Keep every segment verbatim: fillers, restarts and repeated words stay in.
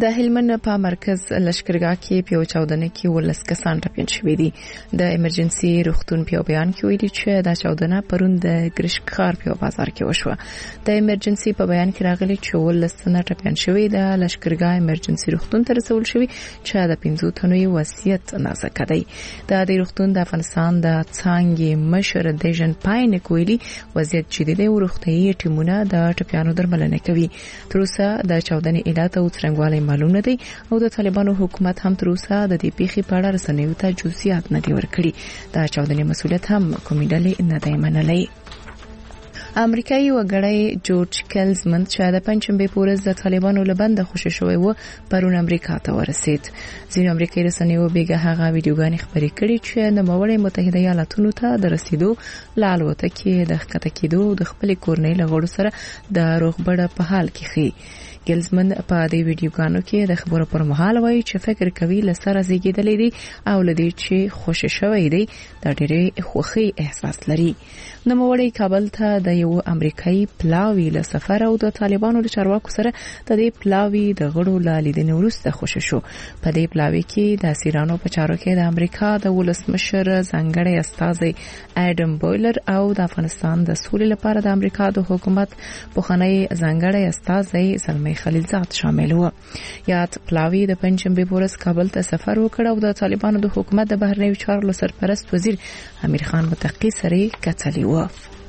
د هلمند په مرکز لشکرګاه کې په چاودنه کې ولس کسان ټپیان شوي دي. د ایمرجنسي روغتون په بیان کې ویلي چې دا چاودنه پرون د ګرشکخار په بازار کې وشوه. د ایمرجنسي په بیان کې راغلي چې ولس نه ټپیان شوي د لشکرګاه ایمرجنسي روغتون ته رسول شوي چې د پنځو تنو وصیت نازک دی. د دې روغتون د افغانستان د څانګې مشر دیژن پاین کویلی وضعیت جدي دی او روغتيایي ټیمونه د ټپیانو درملنه کوي. تر اوسه د چاودنې علت او څرنګوالی معلوم نه دی او د طالبانو حکومت هم تر اوسه د دې پیښې په اړه رسنیو ته جزئیات نه دی ورکړي. د چاودنې مسؤلیت هم کومې ډلې نه دی منلی. امریکایي وګړی جورج کلزمن چې د پنځمبه پورز د طالبانو لبند خوشی شوی و پرون امریکا ته ورسید. ځینې امریکایي رسنیو بیګه هغه ویډیوګانې خبرې کړې چې د متحده متحده ایالاتونو ته د رسیدو لالوته کې د ښکته کېدو د خپل کورنۍ لغړو سره د روغبړ په حال کې خي. ګلزمن په دې ویډیوګانو کې د خبرو پر مهال وایي چې فکر کوي لسره زیږیدلې دي او لدی چې خوشی شوی دی د ډېرې خوخي احساس لري. نو موړی کابل ته د یو امریکایي پلاوی له سفر او د طالبانو د چارواکو سره د دې پلاوی د غړو لالیدنې وروسته خوشی شو. په دې پلاوی کې د سیرانو په چارو کې د امریکا د ولسمشر ځانګړی استازی اډم بویلر او د افغانستان د سولې لپاره د امریکا د حکومت پخوانی ځانګړی استازی زلمی خلیلزاد شامل و. یاد پلاوی د پنځمبه پورز کابل ته سفر وکړ او د طالبانو د حکومت د بهرنیو چارو سرپرست وزیر امیر خان متقی سره کتلی و.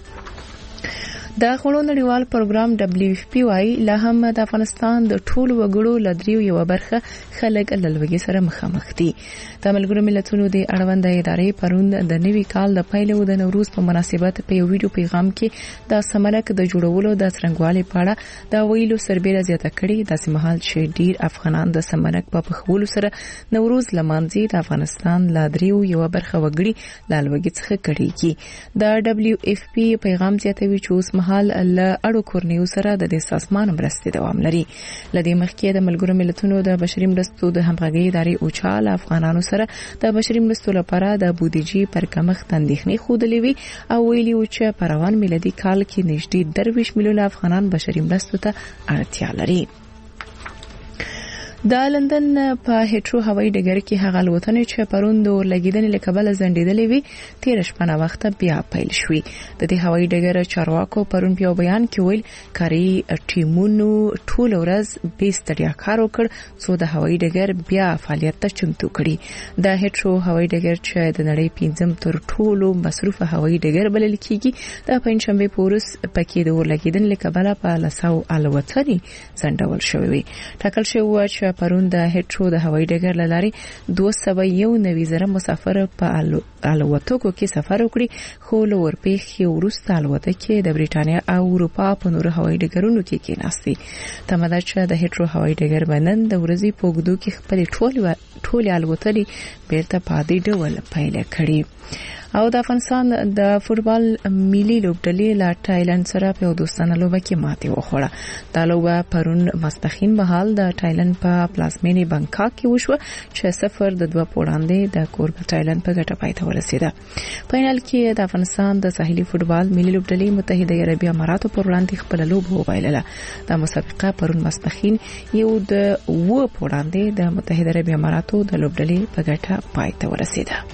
د خړو نړیوال پروګرام دبليو اف پی وايي لا هم د افغانستان د ټولو وګړو لدریو یو برخه خلک لږوي سره مخامخ دي. د ملګرو ملتونو د اړوند ادارې پرون د نوي کال د پیل او د نوروز په مناسبت په یو ویډیو پیغام کې د سملک د جوړولو د څرنګوالي په اړه د ویلو سربېره زیاته کړې. د سیمهال چې ډیر افغانان د سملک په پخولو سره نوروز لمانځي د افغانستان لدریو یو برخه وګړي لالوګي څخه کړيږي. د دبليو اف پی پیغام زیاتوي چې اوس حال له اړو کورنیو سره د دې سازمان مرستې دوام لري. لدې مخکې د ملګرو ملتونو د بشري مرستو د همغږي ادارې اوچال افغانانو سره د بشري مرستو لپاره د بودیجې پر کمښت اندېښنې خوده وی او ویلي و چې په روان میلادي کال کې نږدې درویش میلیونه افغانان بشري مرستو ته اړتیا لري. د لندن په هیټرو هوایي ډګر کې هغه الوتنې چې پرون د ورلګیدنې له کبله ځنډېدلې وي تیر شپه نه وخت بیا پیل شوې. د دې هوایي ډګر چارواکو پرون په بیان کې ویل کاري ټیمونو ټول ورځ به ستړیا کار وکړ څو د هوایي ډګر بیا فعالیت ته چمتو کړي. د هیټرو هوایي ډګر چې د نړۍ پنځم تر ټولو مصروفه هوایي ډګر بلل کیږي د پنځمبه پورس پکې د ورلګیدنې له کبله په لساو الوتنې ځنډول شوې وي. ټاکل شوی و چې پرون د هیټرو د هوایي ډګر لارې دوه سوه یو نوي زره مسافر په الوتکو کې سفر وکړي خو له ورپېښې وروسته الوتکې د بریټانیا او اروپا په نورو هوایي ډګرونو کې کېناستې. تمه ده چې د هیټرو هوایي ډګر به نن د ورځې په اوږدو کې خپلې ټولې ټولې الوتنې بیرته په عادي ډول پیل کړي. او د افغانستان د فوټبال ملي لوبډلې لا ټایلند سره په دوستانه لوبه کې ماتې وخوړه. دا لوبه پرون ماسپښین مهال د ټایلند په پلازمینې بانکاک کې وشوه چې صفر د دوه پوړاندې د کوربه ټایلند په ګټه پای ته ورسیده. فینال کې د افغانستان د ساحلي فوټبال ملي لوبډلې متحده عربي اماراتو پر وړاندې خپل لوبه وبایلله. د مسابقه پرون ماسپښین یو د و پوړاندې د متحده عربي اماراتو د لوبډلې په ګټه پای ته ورسیده.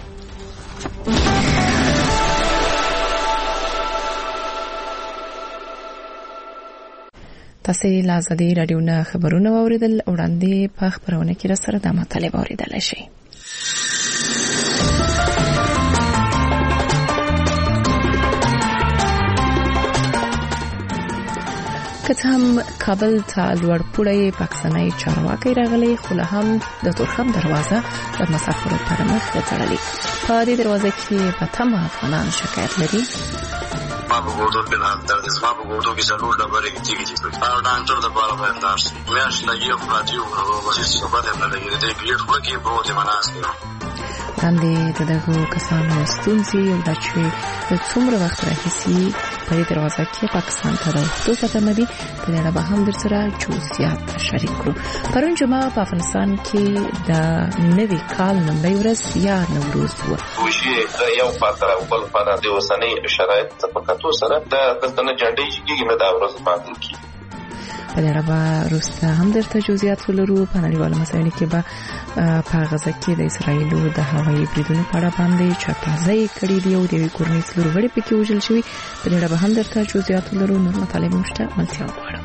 تاسو له ازادي رادیو نه خبرونه واوریدل. وړاندې په خبرونه کې را سره د مطالب اوریدل شي. کته هم کابل ته لوړپوړی پاکستاني چارواکي راغلي خو له هم د تورخم دروازه د مسافرو پر مخ وتړلې. په دې دروازه کې په تمه افغانان شکایت لري. ما په ګوتو کې نه درد زما په ګوتو کې ضرور ډبرې کیږي چې او ډاکټر د بار باندې داش میاش لګي او پاتیو او بس څه به نه لګي دې پیټ خو کې په دې مناسبه باندې دغه کسانو ستونزې او د چې څومره وخت راهیسي په دې دروازه کې پاکستان ته راوستو فتمه دي په اړه به هم در سره جزئیات شریک کړو. پرون جمعه په افغانستان کې د نوي کال لومړی ورځ یا نوروز و. وشي یو فاتره او بل فاتره د وسنۍ شرایط په کتو سره د دستنه جنډې کېږي نه دا ورځ باندې کی په لړ به روسته هم درته جزئیات ولرو. په نړیوالو مسایلو کې به په غزه کې د اسرایلو د هوایي بریدونو په اړه باندې چاپازي کړي دی او د کورنۍ څلور غړي پکې وژل شوي. په لړ به هم درته جزئیات ولرو. نور مطالب مشته ملتیا وغواړم.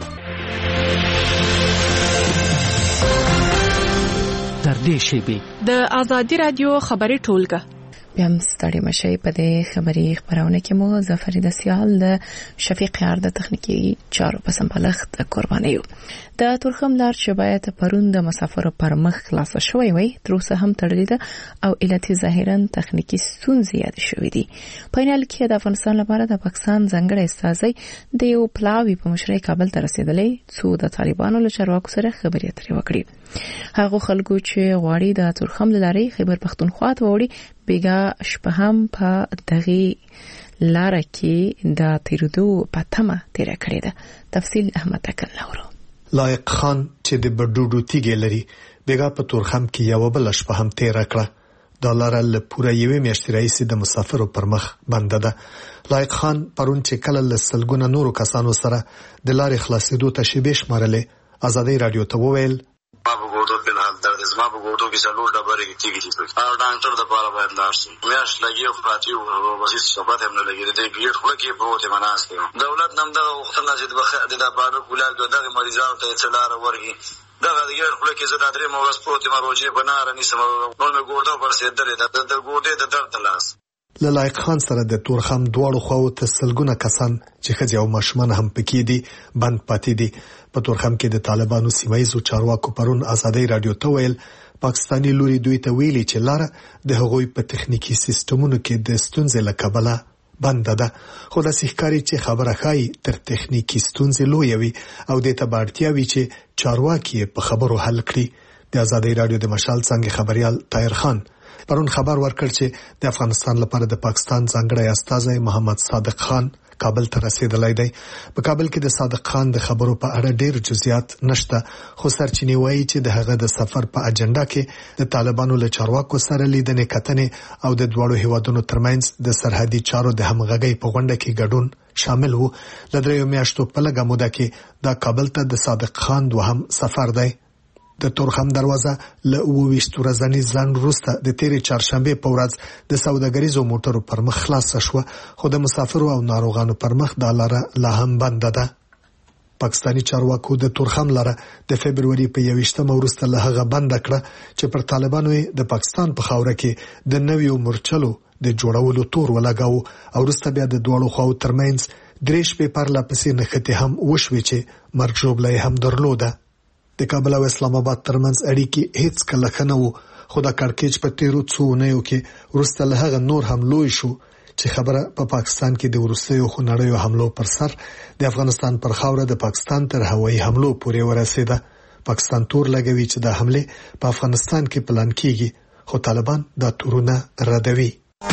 در دې شیبې د آزادي رادیو خبري ټولګه بیا هم ستړي مشي. په دې خبري خبرونه کې مو ظفر د سیال د شفیق یار د تخنیکی چارو په سمبلښت قرباني یو. د تورخم لار چې باید پرون د مسافرو پر مخ خلاص شوی وي تر اوسه هم تړلې ده او علتي ظاهرا تخنیکی ستونزې یاد شوې دي. په نل کې د افغانستان لپاره د پاکستان ځنګړی استازي د یو پلاوی په مشرۍ کابل ته رسیدلې څو د طالبانو له چارواکو سره خبرې اترې وکړي. هغه خلکو چې غواړي د تورخم لارې خیبر پختونخوا ته وړي بیګا شپه هم په دغه لار کې د تیرودو په تمه تیر کړی ده. تفصیل احمد تکل نورو. لایق خان چې د بډوډو تیګې لري بیګا په تورخم کې یو بل شپه هم تیر کړه. د لار له پوره یوې میاشتې راځي د مسافرو پر مخ بنده ده. لایق خان پرون چې کله له سلګونه نورو کسانو سره د لارې خلاصېدو ته شیبې شمارلې آزادي رادیو ته وویل ما په ګوتو په حال درد زما په ګوتو کې څلور ډبرې کېږي چې او ډاکټر د پاره باید دارسي میاش لګي او پاتې او بس ثبات هم نه لګي د دې خو کې پروت مناسب دولت نم د وختونه چې د د بانو کولال دغه مریضانو ته اطلاع ورغي دغه د یو خو کې زړه درې موږ پروت مروجه بنار نسم نو مې ګورده پر سیدلې د ګوډې د درد لاس. لایق خان سره د تورخم دواړو خواو ته سلګونه کسان چې خځې او ماشومان هم پکې دي بند پاتې دي. په تورخم کې د طالبانو سیمایي چارواکو پرون آزادي رادیو ته ویل پاکستاني لوري دوی ته ویلي چې لار د هغوی په تخنیکی سیستمونو کې د ستونزې له کبله بند ده. خو د سحکاري چې خبره خای تر تخنیکی ستونزې لوی وي او د تبارتیا وی چې چارواکي په خبرو حل کړي. د آزادي رادیو د مشال څنګه خبريال طاهر خان پرون خبر ورکړ چې د افغانستان لپاره د پاکستان ځانګړی استازی محمد صادق خان کابل ته رسیدلی دی. په کابل کې د صادق خان د خبرو په اړه ډېر جزئیات نشته خو سرچینې وایي چې د هغه د سفر په اجنډا کې د طالبانو له چارواکو سره لیدنې کتنې او د دواړو هیوادونو ترمنځ د سرحدي چارو د همغږۍ په غونډه کې ګډون شامل وو. د دریو میاشتو په لږه موده کې د کابل ته د صادق خان دوهم سفر دی. د تورخم دروازه له اوويشت ورځې ځان وروسته د تیرې چهارشنبه په ورځ د سوداګریزو موټرو پر مخ خلاص شو خو د مسافرو او ناروغانو پر مخ د لاره لا هم بنده ده. پاکستاني چارواکو د تورخم لاره د فبرवरी په یوویشتمه وروسته له هغه بند کړه چې پر طالبانو د پاکستان په خاوره کې د نویو مورچلو د جوړولو تور ولګاو او وروسته بیا د دوړو خواو ترمنځ دریش په پرلا پسې نخته هم وشوي چې مرګ جوړلې هم درلوده. د کابل او اسلام آباد ترمنځ اړیکې هیڅ کله خنه وو خو د کارکېچ په تیرو څو اونیو کې وروسته له هغه نور هم لوی شو چې خبره په پا پاکستان کې د وروستیو خونړیو حملو پر سر د افغانستان پر خاوره د پاکستان تر هوایي حملو پورې ورسېده. پاکستان تور لګوي چې د حمله په افغانستان کې پلان کیږي خو طالبان دا تورونه ردوي.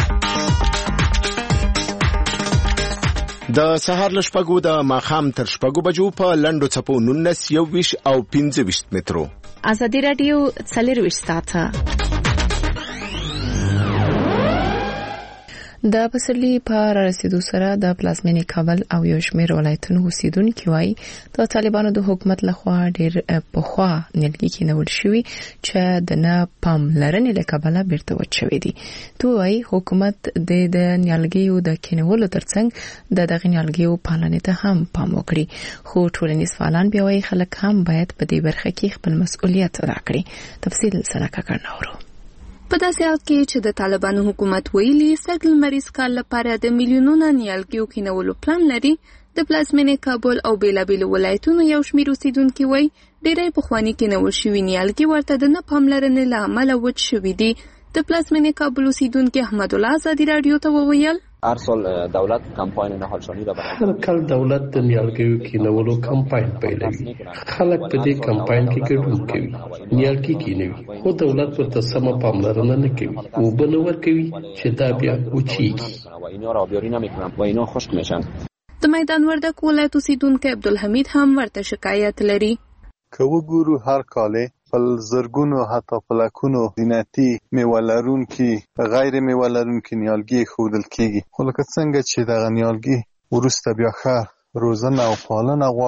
د سهار لشپګو د ماخام تر شپګو بجو په لندو چپو نونس یو ویش او پنځه ویش مترو. آزادي رادیو څلور ویش ساعته د پسرلی په رسیدو سره د پلازمینې کابل او یو شمېر ولایتونو اوسیدونکو وايي د طالبانو د حکومت لخوا ډېر پخوا نیلګي کې نوول شوی چې د نه پام لرنې له کابل بیرته وچوي دي. دوی وايي حکومت د د نیلګیو د کینولو ترڅنګ د دغه نیلګیو پالنې ته هم پام وکړي. خو ټولنیز فعالان بیا وايي خلک هم باید په دې برخه کې خپل مسؤلیت ادا کړي. تفصیل سره کړناورو. په داسې حال کې چې د طالبانو حکومت ویلي سږ لمریز کال لپاره د میلیونونو نیالګیو کینولو پلان لري، د پلازمینې کابل او بیلابیلو ولایتونو یو شمېر اوسیدونکي وایي ډېری پخواني کینول شوي نیالګي ورته د نه پاملرنې له امله وچ شوي دي. د پلازمینې کابل اوسیدونکي احمد الله آزادي رادیو ته وویل هر سال دولت کمپاین نهالشانی را برای هر کال دولت د نیالګیو کینولو کمپاین پیلوي. خلک په دې کمپاین کې ګډون کوي، نیالګي کینوي، خو دولت ورته سمه پاملرنه نه کوي او بل ورکوي چې دا بیا وچیږي و اینا را بیاری نمیکنن و اینا خشک میشن. د میدان وردک ولایت اوسیدونکی عبدالحمید هم ورته شکایت لري. که وګورو هر کاله پل زرګونو حتی پلکونو زینتي میوالرونکي غیر میوالرونکي نیالګي خودل کیږي. خو لکه څنګه چې دغه نیالګي ورسته بیا ښه روزنه او پالنه غواړي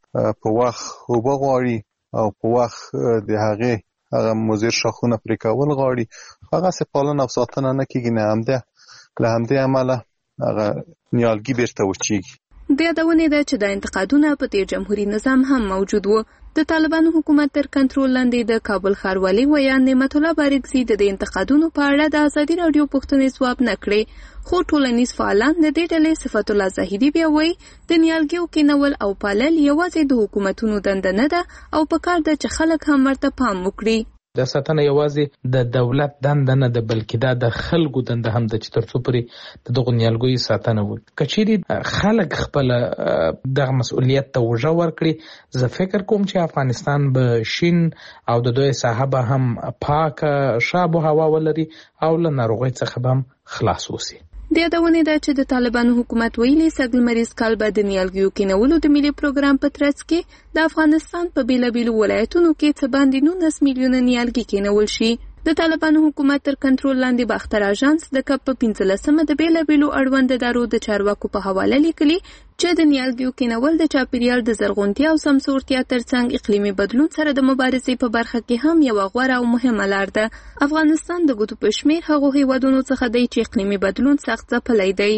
په وخت اوبه غواړي او په وخت د هغې هغه مضر شاخونه پرې کول غواړي، هغسې پالنه او ساتنه نه کېږي، نه همدې له همدې امله هغه نیالګي بیرته وچېږي. د یادونې ده چې د انتقادونه په تیر جمهوریت نظام هم موجود و. د طالبانو حکومت تر کنټرول لاندې د کابل ښاروالي ویان نعمت الله بارګزي د انتقادونو په اړه د ازادي راډیو پوښتنې ځواب نه کړې، خو ټولنیز فعالان د دې ډلې صفت الله زاهدي بیا وایي د نیالګیو کینول او پالل یوازې د حکومتونو دنده نه ده او پکار ده چې خلک هم ورته پام وکړي. د ساتنه یوازې د دولت دنده نه ده، بلکې دا د خلکو دنده هم ده چې تر څو پورې د دغو نیالګیو ساتنه وکړي. که چیرې خلک خپل دغه مسؤلیت ته وژه ورکړي، زه فکر کوم چې افغانستان به شین او د دوی ساحه به هم پاکه شاب و هوا ولري او له ناروغۍ څخه به هم خلاص وسی. د یادونې ده چې د طالبانو حکومت ویلي سږ لمریز کال به د نیالګیو کینولو د ملي پروګرام په ترڅ کې د افغانستان په بیلابیلو ولایتونو کې څه باندې نولس میلیونه نیالګي کینول شي. د طالبانو حکومت تر کنټرول لاندې باختر اژانس د کپ په پنځلسمه د بیلابیلو اړوند ادارو د چارواکو په حواله لیکلي چې د نیالګیو کینول د چاپیریال د زرغونتیا او سمسورتیا ترڅنګ اقلیمي بدلون سره د مبارزې په برخه کې هم یو غوره او مهمه لار ده. افغانستان د ګوتو په شمیر هغو هیوادونو څخه دی چې اقلیمي بدلون سخت ځپلی دی.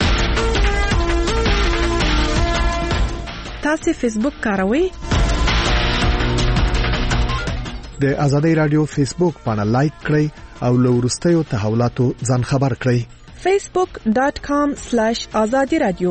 تاسو فیسبوک کاروئ؟ د ازادي رادیو فیسبوک باندې لایک کړئ او له وروستیو تحولاتو ځان خبر کړئ. facebook dot com slash azadi radio.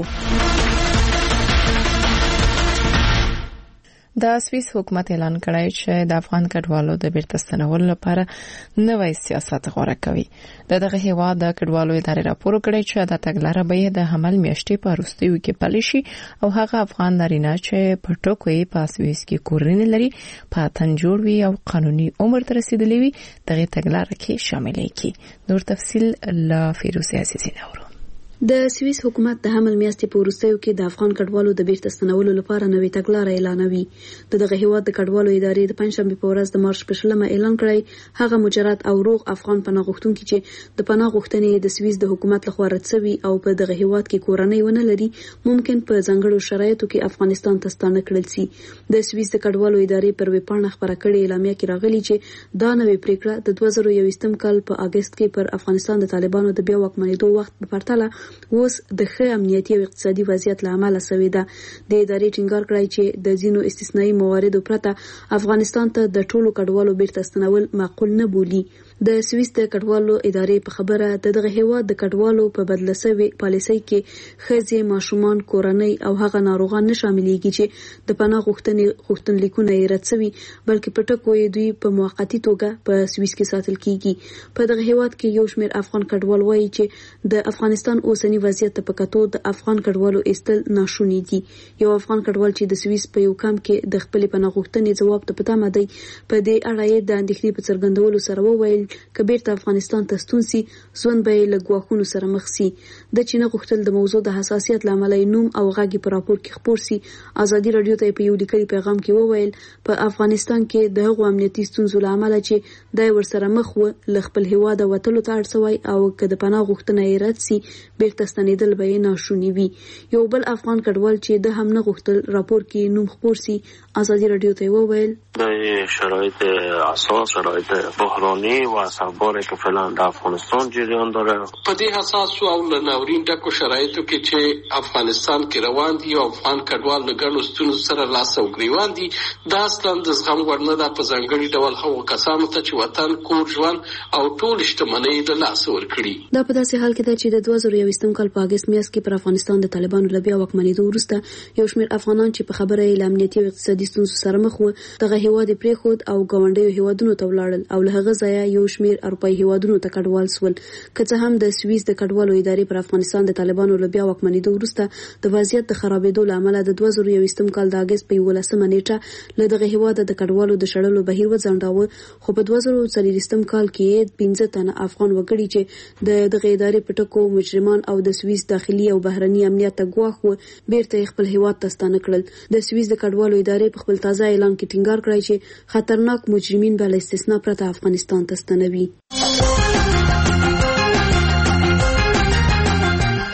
د سویس حکومت اعلان کړی چې د افغان کډوالو د بیرته ستنولو لپاره نوی سیاست غوره کوي. د دغه هیواد د کډوالو ادارې راپور کړی چې د تګلارې به د حمل میاشتې په وروستیو کې پلی شي او هغه افغان نارینه چې په ټوکو یې په سویس کې کورنۍ لري په تن جوړ وي او قانوني عمر ته رسیدلی وي دغه تګلارې کې شامل کی. نور تفصیل لا فیروز عزیزی نورو. د سویس حکومت د حمل میاشتې په وروستیو کې د افغان کډوالو د بیرته ستنولو لپاره نوې تګلارې اعلانوي. د دغه هیواد د کډوالو ادارې د پنځشنبه په ورځ د مارچ په شلمه اعلان کړی هغه مجرد او روغ افغان پناه غوښتونکي چې د پناه غوښتنې د سویس د حکومت لخوا رد شوي او په دغه هیواد کې کورنۍ ونه لري ممکن په ځانګړو شرایطو کې افغانستان ته ستانه کړل شي. د سویس د کډوالو ادارې پر ویبپاڼه خبره کړې اعلامیه کې راغلي چې دا نوې پریکړه د دوه زره یوویشتم کال په اگست کې پر افغانستان د طالبانو د بیا واکمنېدو وخت په پرتله اوس د ښه امنیتي او اقتصادي وضعیت له امله شوې ده. د ادارې ټینګار کړی چې د ځینو استثنایی مواردو پرته افغانستان ته د ټولو کډوالو بیرته ستنول معقول نه بولي. د سویس د کډوالو ادارې په خبره د دغه هیواد د کډوالو په بدله شوې پالیسۍ کې ښځې، ماشومان، کورنۍ او هغه ناروغان نه شاملېږي چې د پناه غوښتنې غوښتنلیکونه یې رد شوي بلکې په ټکو یې دوی په موقتي توګه په سویس کې ساتل کیږي. په دغه هیواد کې یو شمېر افغان کډوال وایي چې د افغانستان اوسنی وضعیت ته په کتو د افغان کډوالو ایستل ناشوني دي. یو افغان کډوال چې د سویس په یو کمپ کې د خپل پناه غوښتنې ځواب ته پته مده په دې اړه یې د اندېښنې په څرګندولو سره وویل که بیرته افغانستان ته ستون سي ژوند به له ګواښونو سره مخ سي. د چین غوښتل د موضوع د حساسیت لامل نوم او غږی په راپور کې خبر سي. ازادي رادیو ته په یو لیکلي پیغام کې وویل په افغانستان کې د هغو امنیتي ستونزو لامل چې د ورسره مخ و ل خپل هیواد وتلو ته اړ شوی او که د پناه غوښتنه یې رد سي بیرته ستنېدل به یې ناشوني وي. یو بل افغان کډوال چې د هم نه غوښتل راپور کې نوم خبر سي ازادي رادیو ته وویل د شرایط اساس شرایط بحرانی و اثرباری که فعلا در افغانستان جریان داره په دې حساس او ناورین ډکو شرایطو کې چې افغانستان کې روان دي او افغان کډوال له ګڼو ستونزو سره لاس او ګریوان دي دا اصلا د زغم وړ نه ده په ځانګړي ډول هغو کسانو ته چې وطن، کور، ژوند او ټول شتمنۍ د لاسه ورکړي. دا په داسې حال کې ده چې د دوه زره یوویشتم کال په اگست میاشت کې پر افغانستان د طالبانو له بیا واکمنېدو وروسته یو شمېر افغانان چې په خبره یې له امنیتي او اقتصادي ستونزو سره مخ وو دغه هیواد پرېښود او ګاونډیو هیوادونو ته ولاړل او له هغه ځایه یو شمېر اروپایي هیوادونو ته کډوال شول. که څه هم د سویس د کډوالو ادارې پر افغانستان د طالبانو له بیا واکمنېدو وروسته د وضعیت د خرابېدو له امله د دوه زره یوویشتم کال د اگست په یولسمه نیټه له دغه هیواد د کډوالو د شړلو بهیر وځنډاوه، خو په دوه زره څلوېښتم کال کې پنځه تنه افغان وګړي چې د دغه ادارې په ټکو مجرمان او د سویس داخلي او بهرني امنیت ته ګواښ و بیرته خپل هیواد ته ستانه کړل. د سویس د کډوالو ادارې په خپل تازه اعلان کې ټینګار کړی چې خطرناک مجرمین به له استثنا پرته افغانستان ته ستنوي.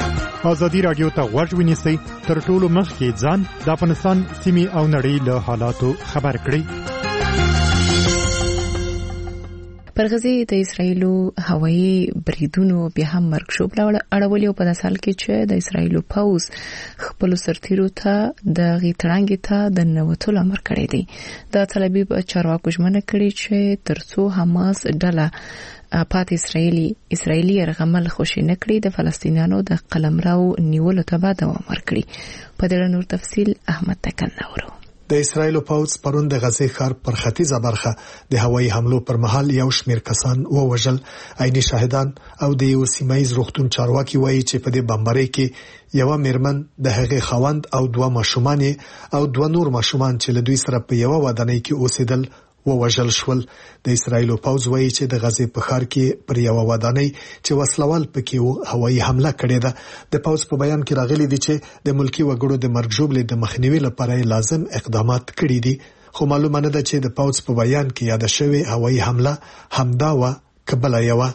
ازادي رادیو ته غوږ ونیسئ، تر ټولو مخکې ځان د افغانستان سیمې او نړۍ له حالاتو خبر کړئ. پر غزې د اسرایلو هوایي بریدونو بیا هم مرګشوب اړولې او په داسې حال کې چې د اسرایلو پوځ خپل سرتیرو ته د غیتړانګې ته د نوتلو امر کړی دی. د تل ابیب چارواکو ژمنه کړې چې ترڅو حماس ډله پات اسرایلی اسرایلی رغمل خوشی نکړي د فلسطینیانو د قلمرو نیولو ته به دوام ورکړي. په دې نور تفصیل احمد تکل نورو. د اسرایلو پوځ پرون د غزې ښار پر ختیځه برخه د هوایي حملو پر مهال یو شمېر کسان ووژل. عیني شاهدان او د یو سیمایي روغتون چارواکي وایي چې په دې بمبارۍ کې یو میرمن د هغې خاوند او دوه ماشومان او دوه نور ماشومان چې له دوی سره په یو ودانۍ کې اوسېدل ووژل شول. د اسرایلو پوځ وایي چې د غزې په ښار کې پر یو ودانۍ چې وسلوال پکې وو هوایي حمله کړې ده. د پوځ په بیان کې راغلي دي چې د ملکی وګړو د مرګ ژوبلې د مخنیوي لپاره لازم اقدامات کړي دي، خو معلومه نه ده چې د پوځ په بیان کې یاد شوی هوایي حمله همدا و کبل یو.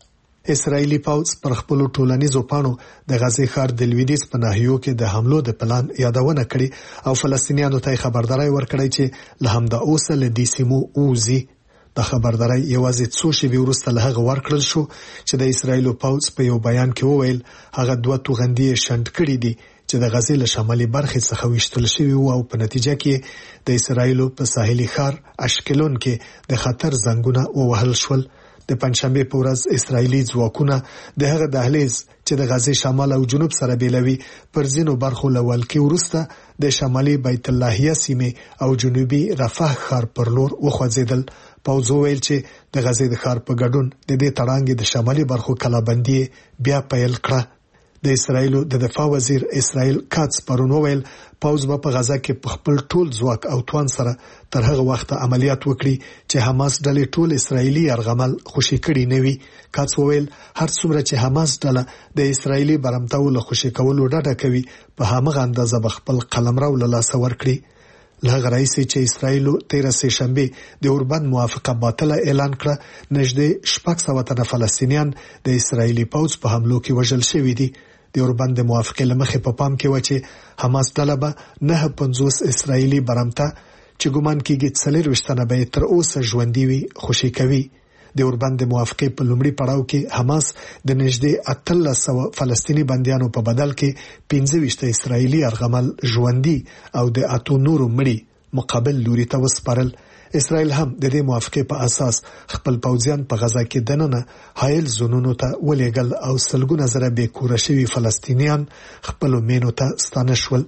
اسرایلی پوځ پر خپل ټولنیزو پاڼو د غزې ښار د لویدیځ په ناحیو کې د حملو د پلان یادونه کړې او فلسطینیانو ته خبرداري ورکړې چې له همدا اوسه له دې سیمو اوزي. د خبرداري یوازې څو شېبې وروسته له هغه ورکړل شو چې د اسرایلو پوځ په یو بیان کې وویل هغه دوه توغندي شنډ کړې دي چې د غزې له شمالي برخې څخه وشتل شوی او په نتیجه کې د اسرایلو په ساحلي ښار اشکلون کې د خطر زنګونه ووهل شول. د پنځشنبه په ورځ اسرایلی ځواکونه د هغه دهلیز چې د غزې شمال او جنوب سره بیلوي پر ځینو برخو لول کې ورسته د شمالي بیت اللهیه سیمه او جنوبي رفح ښار پر لور وخوځیدل. پوځ ویل چې د غزې د ښار په ګډون د دې تړانګې د شمالي برخو کلابندي بیا پیل کړه. د اسرایلو د دفاع وزیر اسرائیل کاتس پرون ویل پوځ په غزا کې په خپل ټول ځواک او توان سره تر هغه وخت عملیات وکړي چې حماس ډلې ټول اسرایلی يرغمل خوشي کړي نه وي. کاتس ویل هر څومره چې حماس ډله د اسرایلی برمتاو له خوشي کولو ډډه کوي په همغه اندازه به خپل قلمرو له لاس ورکړي. لغه رئیس چې اسرایلو تیره سه شنبه د اوربند موافقه باطله اعلان کړه، نږدې شپږ سوه تنه فلسطینیان د اسرایلی پوځ په حملو کې وژل شوي دي. د اوربند موافقه لمخې په پام کې و چې حماس ډله به نه پنځوس اسرایلی برمته چې ګومان کېږي څلور وشتنه به تر اوسه ژوندۍ وي خوشي کوي. د اوربند موافقه په لومړي پړاو کې حماس د نږدې اتلس سوه فلسطینی بنديانو په بدل کې پنځه ویشت اسرایلی ارغمل ژوندۍ او د اتو نورو مړي مقابل لوري ته وسپارل. اسرائیل هم د دې موافقه په اساس خپل پوځیان په غزا کې دننه حایل زونونو ته ولېګل او سلګونه زره بې کوره شوي فلسطینیان خپل مینو ته ستانه شول.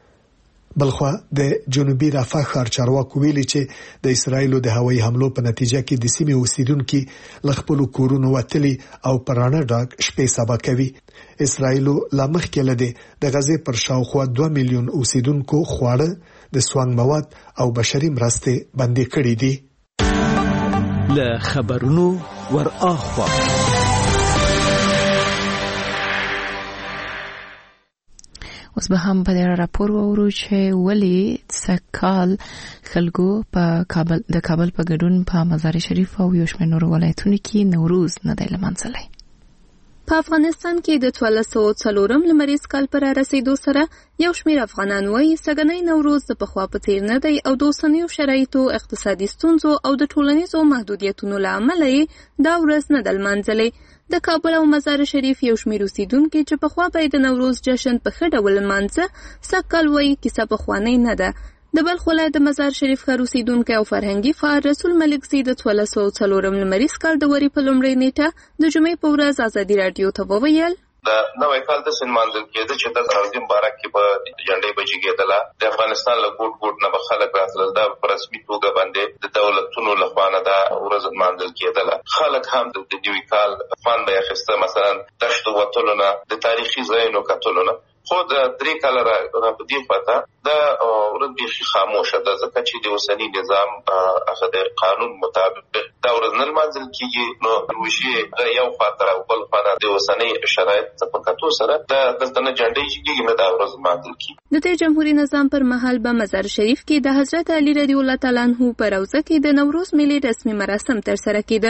بلخوا د جنوبي رفح ښار چارواکو ویلي چې د اسرایلو د هوایي حملو په نتیجه کې د سیمې اوسیدونکو له خپل کورونو وتلي او پرانه ډاګ شپې سبا کوي. اسرایلو لا مخکې لده د غزې پر شاوخوا دوه میلیون اوسیدونکو خواړه د سوانګ مواد او بشري مرستې بندي کړې دي. له خبرونو ور اخوا اوس به هم په دې راپور وورو چې ولی سکال خلکو په کابل د کابل په ګډون په مزار شریف او یو شمېر نور ولایتونو کې نوروز نه دی لمانځلی. په افغانستان کې د اتلس سوه څلورم لمریز کال پر رسیدو سره یو شمېر افغانان وایي سږنی نوروز د پخوا په څیر نه دی او د اوسنیو شرایطو اقتصادي ستونزو او د ټولنیزو محدودیتونو له امله یې دا ورځ نه ده لمانځلې. د کابل او مزار شریف یو شمېر اوسیدونکي چې پخوا به د نوروز جشن په ښه ډول لمانځه، سږکال وایي کیسه پخوانۍ نه ده. د بلخ ولایت د مزار شریف ښار اوسیدونکی او فرهنګي فعال رسول ملک زی د اتلس سوه څلورم لمریز کال د وري په لومړۍ نیټه د جمعې په ورځ ازادي راډیو ته وویل د نوې کال د سنمانځل کېده چې د تراویح مبارک کې به جنډې بجې کېدله. د افغانستان له ګوټ ګوټ نه به خلک راتلل. دا په رسمي توګه باندې د دولتونو له خوا نه دا ورځ نمانځل کېدله. خلک هم د نوي کال خوند به یې اخیسته، مثلا دښتو وتلو نه، د تاریخي ځایونو کتلو نه. خو د درې کاله را په دې خواته دا ورځ بیخي خاموشه ده، ځکه چې د اوسني نظام هغه د قانون مطابق دا ورځ نه لمانځل کېږي. نو روژې یو خواته او بل خواته د اوسني شرایط په کتو سره دا دلته نه جنډې کېږي، نه دا ورځ لمانځل کېږي. د دې جمهوریت نظام پر مهال به مزار شریف کې د حضرت علي رضی الله تعالی عنه په روضه کې د نوروز میلې رسمي مراسم ترسره کېدل.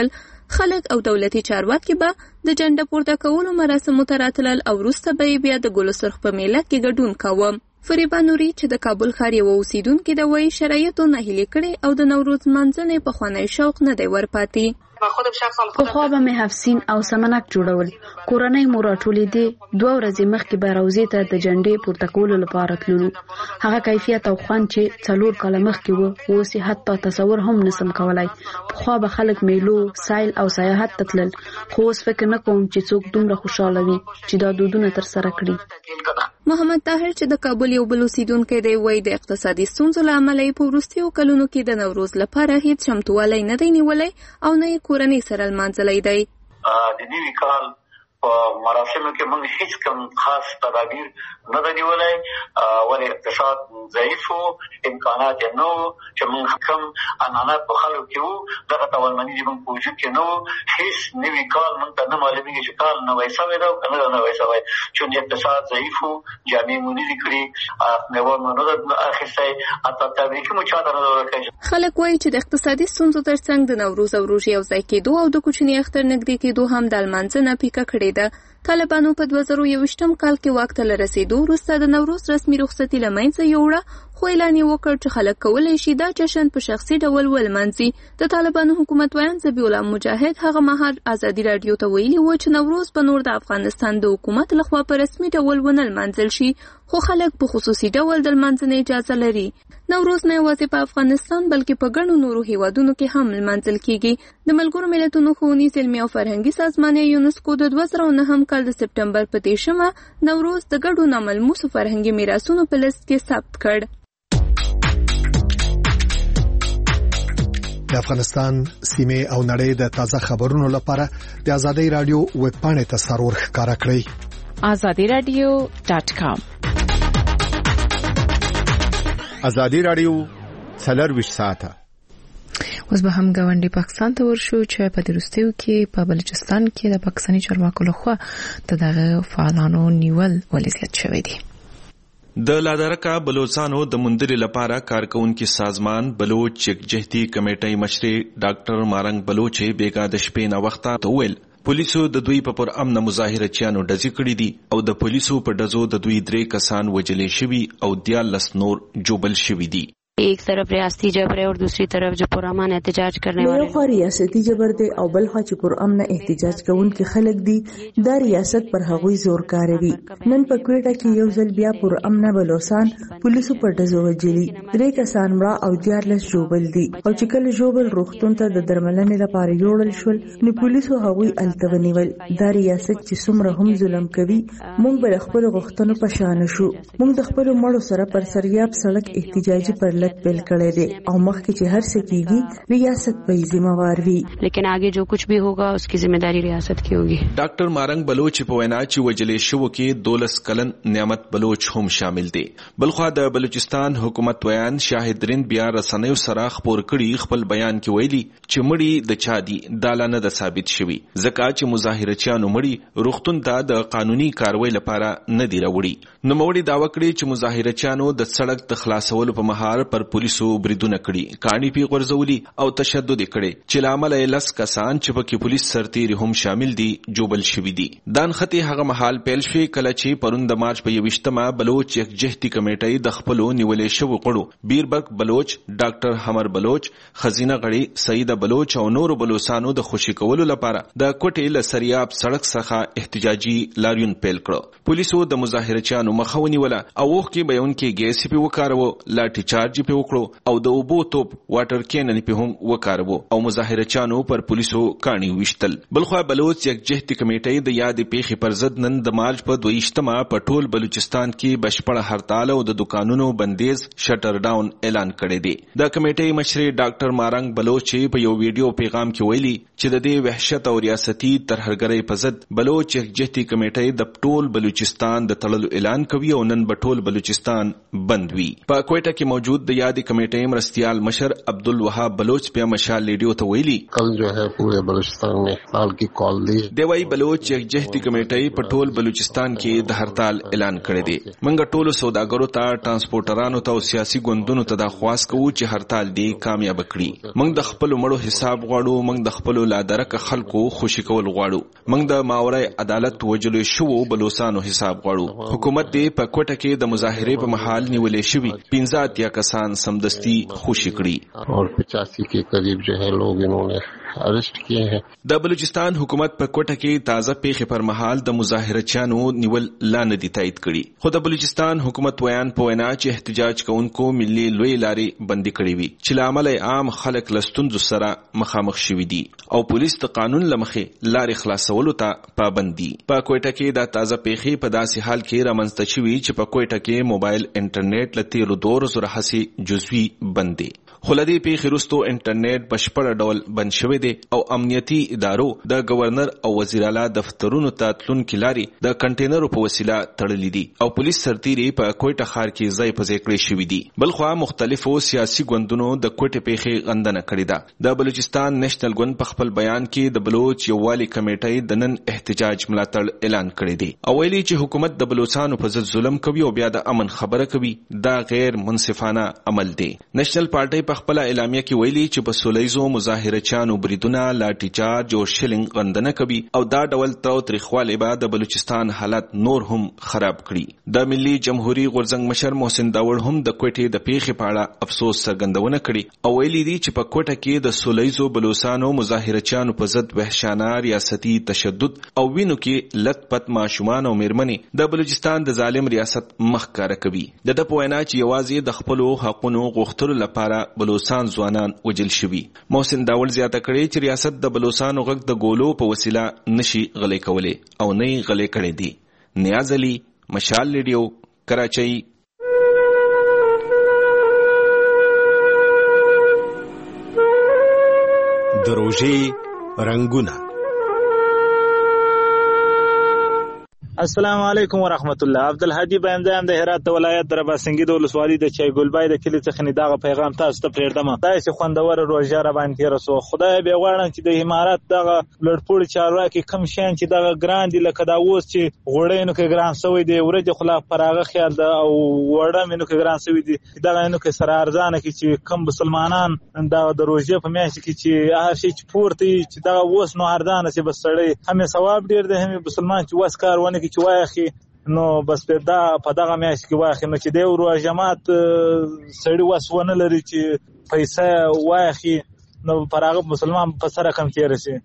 خلک او دولتي چارواکي به د جنډه پورته کولو مراسمو ته راتلل او وروسته به بیا د ګل سرخ په میله کې ګډون کاوه. فریبا نوري چې د کابل ښار یو اوسیدونکې ده وایي شرایطو ناهیلي کړي او د نوروز لمانځنې پخوانی شوق نه دی ورپاتې. پخوا به مې حفصین او سمنک جوړول. کورنۍ مو راټولې دي. دوه ورځې مخکې به روضې ته د جنډې پورته کولو لپاره تللو. هغه کیفیت او خوند چې څلور کاله مخکې و اوس یې حتی تصور هم نسم کولای. پخوا به خلک میلو، سایل او سیاحت ته تلل، خو اوس فکر نه کوم چې څوک دومره خوشاله وي چې دا دودونه ترسره کړي. محمد طاهر چې د کابل یو بل اوسیدونکی دی وایي د اقتصادي ستونزو له امله یې په وروستیو کلونو کې د نوروز لپاره هیڅ چمتووالی نه دی نیولی او نه یې کورنۍ سره لمانځلی دی. د نوي کال په مراسمو کې موږ هیڅ کوم خاص تدابیر نه دی نیولی، ولې اقتصاد ضعیف و، امکانات یې نه و چې موږ کوم عنعنات په خلکو کې وو، دغه تولمني زموږ په وجود کې نه و. هیڅ نوي کال موږ ته نه معلومېږي چې کال نوی سوی دی او که نه دی نوی سوی، چون اقتصاد ضعیف و، جامې مو نه دي کړي، میوه مو نه ده اخیستی، حتی تبریکي مو چاته نه ده ورکړی. خلک وایي چې د اقتصادي ستونزو ترڅنګ د نوروز او روژې یو ځای کېدو او د کوچني اختر نږدې کېدو هم د لمانځنه پیکه کړې ده. طالبانو په دوه زره یوویشتم کال کې واک ته له رسېدو وروسته د نوروز رسمي رخصتي له منځه یوړه، خو اعلان یې وکړ چې خلک کولی شي دا جشن په شخصي ډول ولمانځي. د طالبانو حکومت ویان ذبیح الله مجاهد هغه مهال ازادي راډیو ته ویلي و چې نوروز به نور د افغانستان د حکومت لخوا په رسمي ډول ونه لمانځل شي، خو خلک په خصوصي ډول د لمانځنې اجازه لري. نوروز نه یوازې په افغانستان بلکې په ګڼو نورو هیوادونو کې هم لمانځل کیږي. د ملګرو ملتونو ښوونیز علمي او فرهنګي سازمان یونسکو د دوه زره نهم کال د سپټمبر په دیرشمه نوروز د ګډو ناملموسو فرهنګي میراثونو په لیست کې ثبت کړ. د افغانستان سیمې او نړۍ د تازه خبرونو لپاره د ازادي رادیو ویب پاڼې ته سرور ښکارا کړئ azadi radio dot com. ازادي رادیو څلرویشت ساعته. اوس به هم ګاونډي پاکستان ته ورشو چې په وروستیو کې په بلوچستان کې د پاکستاني چارواکو لخوا د دغه فعالانو نیول ولې زیات شوی دی. د لادرکا بلوچستانو د مندري لپاره کارکونکو سازمان بلوچ یکجهتي کمیټې مشر ډاکټر مارنګ بلوچ بیګا د شپې نه وخته تویل پولیسو د دوی په پر امن مظاهره چانو ډزې کړې دي او د پولیسو په ډزو د دوی درې کسان وجلې شوي او دیالس نور جوبل شوي دي. ایک طرف ریاستی جبر ہے اور دوسری طرف جو پرامن احتجاج کرنے والے یو ریاستی جبر دی او بل خوا چې پرامن احتجاج کوونکي خلک دي د ریاست پر هغوی زور کاروي. نن په کوټه کې یو ځل بیا پرامن بلوچستان پولیسو په ډزو وجلي درې کسان مړه او دیارلس جوبل دي او چې کله جوبل روغتون ته د درملنې لپاره یوړل شول نو پولیسو هغوی التونیول. دا ریاست چې څومره هم ظلم کوي موږ به خپل غوښتنو په شان شو. موږ د خپل مړو سره پر سریاب سړک احتجاجي پر بل کړی دی او مخکې چې هر څه کیږي ریاست به ذمہوار وي لیکن آگے جو کچھ بھی ہوگا اس کی ذمہ داری ریاست کی ہوگی. ډاکټر مارنګ بلوچ په وینا چې وجلې شو کې دولس کلن نعمت بلوچ هم شامل دي. بلخوا د بلوچستان حکومت ویان شاهد رین بیا رسنیو سره خبر کړي خپل بیان کې ویلي چې مړی د چا دي دالانه د ثابت شوی ځکه چې مظاهرچیانو مړی روغتون ته د قانوني کاروي لپاره نه دی راوړي. نو مړی داوا کړی چې مظاهرچیانو د سړک د خلاصولو په مهار پر پولیسو بریدونه کړي کانی پی غرزولي او تشدد کړي چې لامل لس کسان چې پکې پولیس سرتیري هم شامل دي جوبل شوی دي. دان خطي هغه محل پیل شوی کله چې پروند د مارچ په یوشتمه بلوچ یکجهتي کمیټې د خپل نیولې شو کړو بیربک بلوچ ډاکټر حمر بلوچ خزینه غړي سید بلوچ او نور بلوچستانو د خوشی کولو لپاره د کوټې له سریاب سړک څخه احتجاجي لاریون پیل کړ. پولیسو د مظاهرچیانو مخاوني ولا او وخت کې بیان کې ګیس په وکارو لاټي چارج په وکړو او د اوبو توپ واټر کینن په هم وکارو او مظاهرچیانو پر پولیسو کانی وشتل. بلخوا بلوچ یکجهتي کمیټې د یاد پیښې پر ضد نن د مارچ په دویشتمه په ټول بلوچستان کې بشپړه هړتال او د دکانونو بندیز شټر ډاون اعلان کړی دی. د کمیټې مشر ډاکټر مارنګ بلوچ په یو ویډیو پیغام کې ویلي چې د دې وحشت او ریاستي ترهګرۍ په ضد بلوچ یکجهتي کمیټې د ټول بلوچستان د تړلو اعلان کوي او نن په ټول بلوچستان بند وي. په کوټه کې موجود د د یادې کمیټې مرستیال مشر عبدالوهاب بلوچ بیا مشال ریډیو ته ویلي کل جو ہے پورے بلوچستان میں حال کی کال دی دی وای بلوچ یکجهتي کمیټې په ټول بلوچستان کې د هړتال اعلان کړی دی. موږ ټول سوداګرو ته ټرانسپورټرانو ته او سیاسي ګوندونو ته د خواست کوو چې هړتال دی کامیاب کړي. موږ د خپل مړو حساب غواړو، موږ د خپل لادرک خلکو خوشي کول غواړو، موږ د ماورای عدالت وجلو شو بلوچستانو حساب غواړو. حکومت دې په کوټه کې د مظاهره په محل نیولې شوی پنځه اتیا کسان سمدستي خوشي کړي اور پچاسی کے قریب جو ہے لوگ انہوں نے ارسٹ کیے ہیں. د بلوچستان حکومت په کوټه کې تازه پیښې پر مهال د مظاهرچیانو نیول لا نه دي تایید کړي، خو د بلوچستان حکومت ویان په وینا چې احتجاج کوونکو ملي لوی لارې بندي کړې وي چې لامل عام خلک لستونزو سره مخامخ شوي دي او پولیس د قانون لمخې لارې خلاصولو ته پابند دي. په کوټه کې د تازه پیښې په داسې حال کې رامنځته شوي چې په کوټه کې موبایل انټرنیټ له تیرو دوه ورځو راهیسې جزوي بند دی. خو له دې پیښې وروسته انټرنیټ بشپړ ډول بند شوی دی او امنیتي ادارو د گورنر او وزیر اعلی دفترونو ته تلونکي لارې د کنټینرو په وسیله تړلې دي او پولیس سرتیري په کوټه ښار کې ځای په ځای کړی شوي دي. بلخوا مختلفو سیاسي ګوندونو د کوټې پیښې غندنه کړې ده. د بلوچستان نیشنل ګوند په خپل بیان کې د بلوچ یووالي کمیټې د نن احتجاج ملاتړ اعلان کړی دی او ویلي چې حکومت د بلوچستانو په ضد ظلم کوي او بیا د امن خبره کوي. دا غیر منصفانه عمل دی. نیشنل پارټي په خپل اعلامیه کې ویلي چې په سولهیزو مظاهرچیانو بریدونه، لاټي چارج او شلنګ غندنه کوي او دا ډول تاو تریخوالی به د بلوچستان حالت نور هم خراب کړي. د ملي جمهوریت غورځنګ مشر محسن داوړ هم د کوټې د پیښې په اړه افسوس څرګندونه کړي او ویلي دي چې په کوټه کې د سولهیزو بلوچستانو مظاهرچیانو په ضد وحشیانه ریاستي تشدد او وینو کې لت پت ماشومان او میرمنې د بلوچستان د ظالم ریاست مخ کار کوي. د د پوینا چې یوازې د خپل حقونو غوښتلو لپاره بلوچستان ځوانان وجل شوي. محسن داوړ زیاته کړې چې ریاست د بلوچستانو غږ د ګولو په وسیله نشي غلې کولې او نه یې غلې کړې دي. نیاز علي، مشال ریډیو، کراچۍ. د روژې رنګونه. السلام علیکم ورحمت الله. عبدالهادي بایمدان د هرات ولایت د رباسنګي د ولسوالۍ د چای ګلبای د کلی څخه نه دغه پیغام تاسو ته پرېږدم. دا چې خوندور روژه را باندې تیر سو. خدای به غواړم چې د امارات دغه لړپوړ چارواکي کم شین چې دغه ګران دي لکه دا اوس چې غوړې نو کې ګران سوی دی ورته خلاف پراغه خیال ده او وړه مینو کې ګران سوی دی دغه نو کې سره ارزانه کې چې کم مسلمانان دا د روژه په میاشت کې چې هر شي چې پورته چې دغه اوس نو ارزانه چې بس سړی هم ثواب ډیر دی هم مسلمان چې واس کارونه کې چې واخی نو بس په دا په دغه میاشت کې واخی نو چې د ورو جماعت سړی وسونه لري چې پیسې واخی نو پراغه مسلمان په سره کم کې رسي.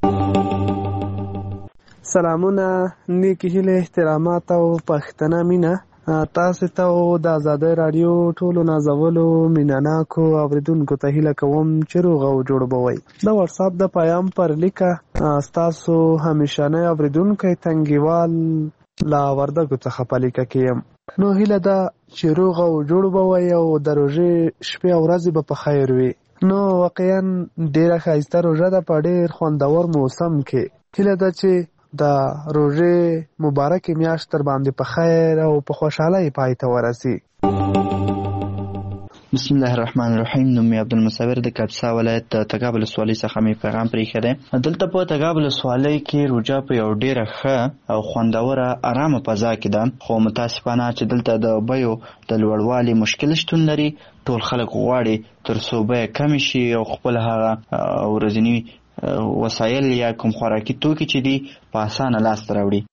سلامونه، نیکی هیله، احترامات او پښتنه مینا تاسو ته د آزادۍ رادیو ټولو نازولو میناناکو اوریدونکو ته هیله کوم چې روغ او جوړ بوئ. د واتس اپ د پیام پر لیکه تاسو همیشانه اوریدونکو تنګیوال لا وردګو څخه په لیکه کې نو هیله ده چې روغ او جوړ بوئ او د روژې شپې او ورځې به په خیر وي. نو واقعا ډیره ښایسته روژه ده په ډیر خوندور موسم کې. هیله ده چې د روژې مبارک میاشت تر باندې په خیر او په خوشحالۍ پای ته ورسي. بسم الله الرحمن الرحیم. نوم مې عبدالمصور د کاپیسا ولایت د تګاب ولسوالۍ څخه مې پیغام پرېښی دی. دلته په تګاب ولسوالۍ کې روژه په یو ډیره ښه او خوندوره ارامه فضا کې ده، خو متاسفانه چې دلته د بیو د لوړوالي مشکل شتون لري. ټول خلک غواړي تر څو بیه کمې شي او خپل هغه ورځني وسایل یا کوم خوراکي توکي چې دي په اسانه لاسته راوړي.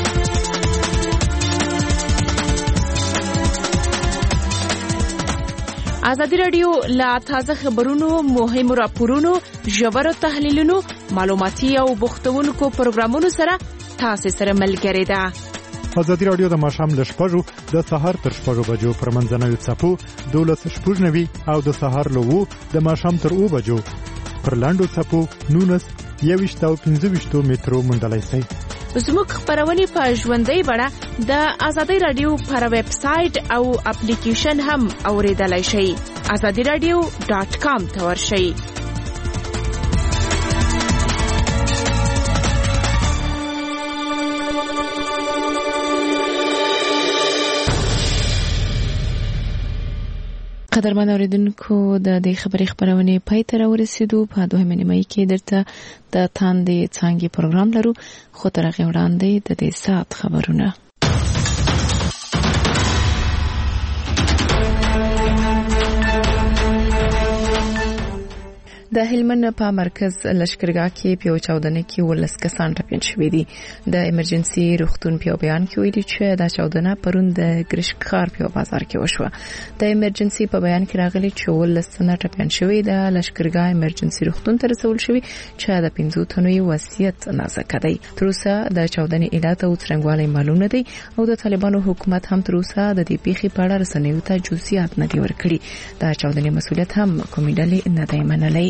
ازادي رادیو لا تازه خبرونو، مهمو راپورونو، ژورو تحلیلونو، معلوماتي او بوختونکو پروګرامونو سره تاسو سره ملګری ده. ازادي رادیو د ماښام له شپږو د سهار تر شپږو بجو پر منځنوي څپو دولس شپږ نوي او د سهار له اوو د ماښام تر اوو بجو پر لاندو څپو نونس یویشت او پنځه ویشتو مترو موندلی شئ. زموږ خپرونې په ژوندۍ بڼه د ازادي رادیو پر ویب سایټ او اپلیکیشن هم اوریدلای شئ. ازادي رادیو ډاټ کام ته ورشئ. قدرمن اوریدونکو د دې خبرې خبرونه پای ته ورسېدو. په دوه نیمه کې درته د تاندې څنګه پروګرام لرو، خو تر هغه وړاندې د دې سات خبرونه. د هلمند په مرکز لشکرګاه کې په چاودنه کې ولس کسان ټپین شوې دي. د ایمرجنسي روغتون په بیان کې ویلي چې دا چاودنه پرون د ګرشکخار په بازار کې وشوه. د ایمرجنسي په بیان کې راغلي چې ولس نه ټپین شوې د لشکرګاه ایمرجنسي روغتون ته رسول شوی چې د پنځو تنوي وصیت نازک دی. تر اوسه د چاودنې علت او څرنګوالی معلوم نه دی او د طالبانو حکومت هم تر اوسه د دې پیښې په اړه رسنیو ته جزئیات نه دی ورکړي. د چاودنې مسؤلیت هم کومې ډلې نه دی منلې.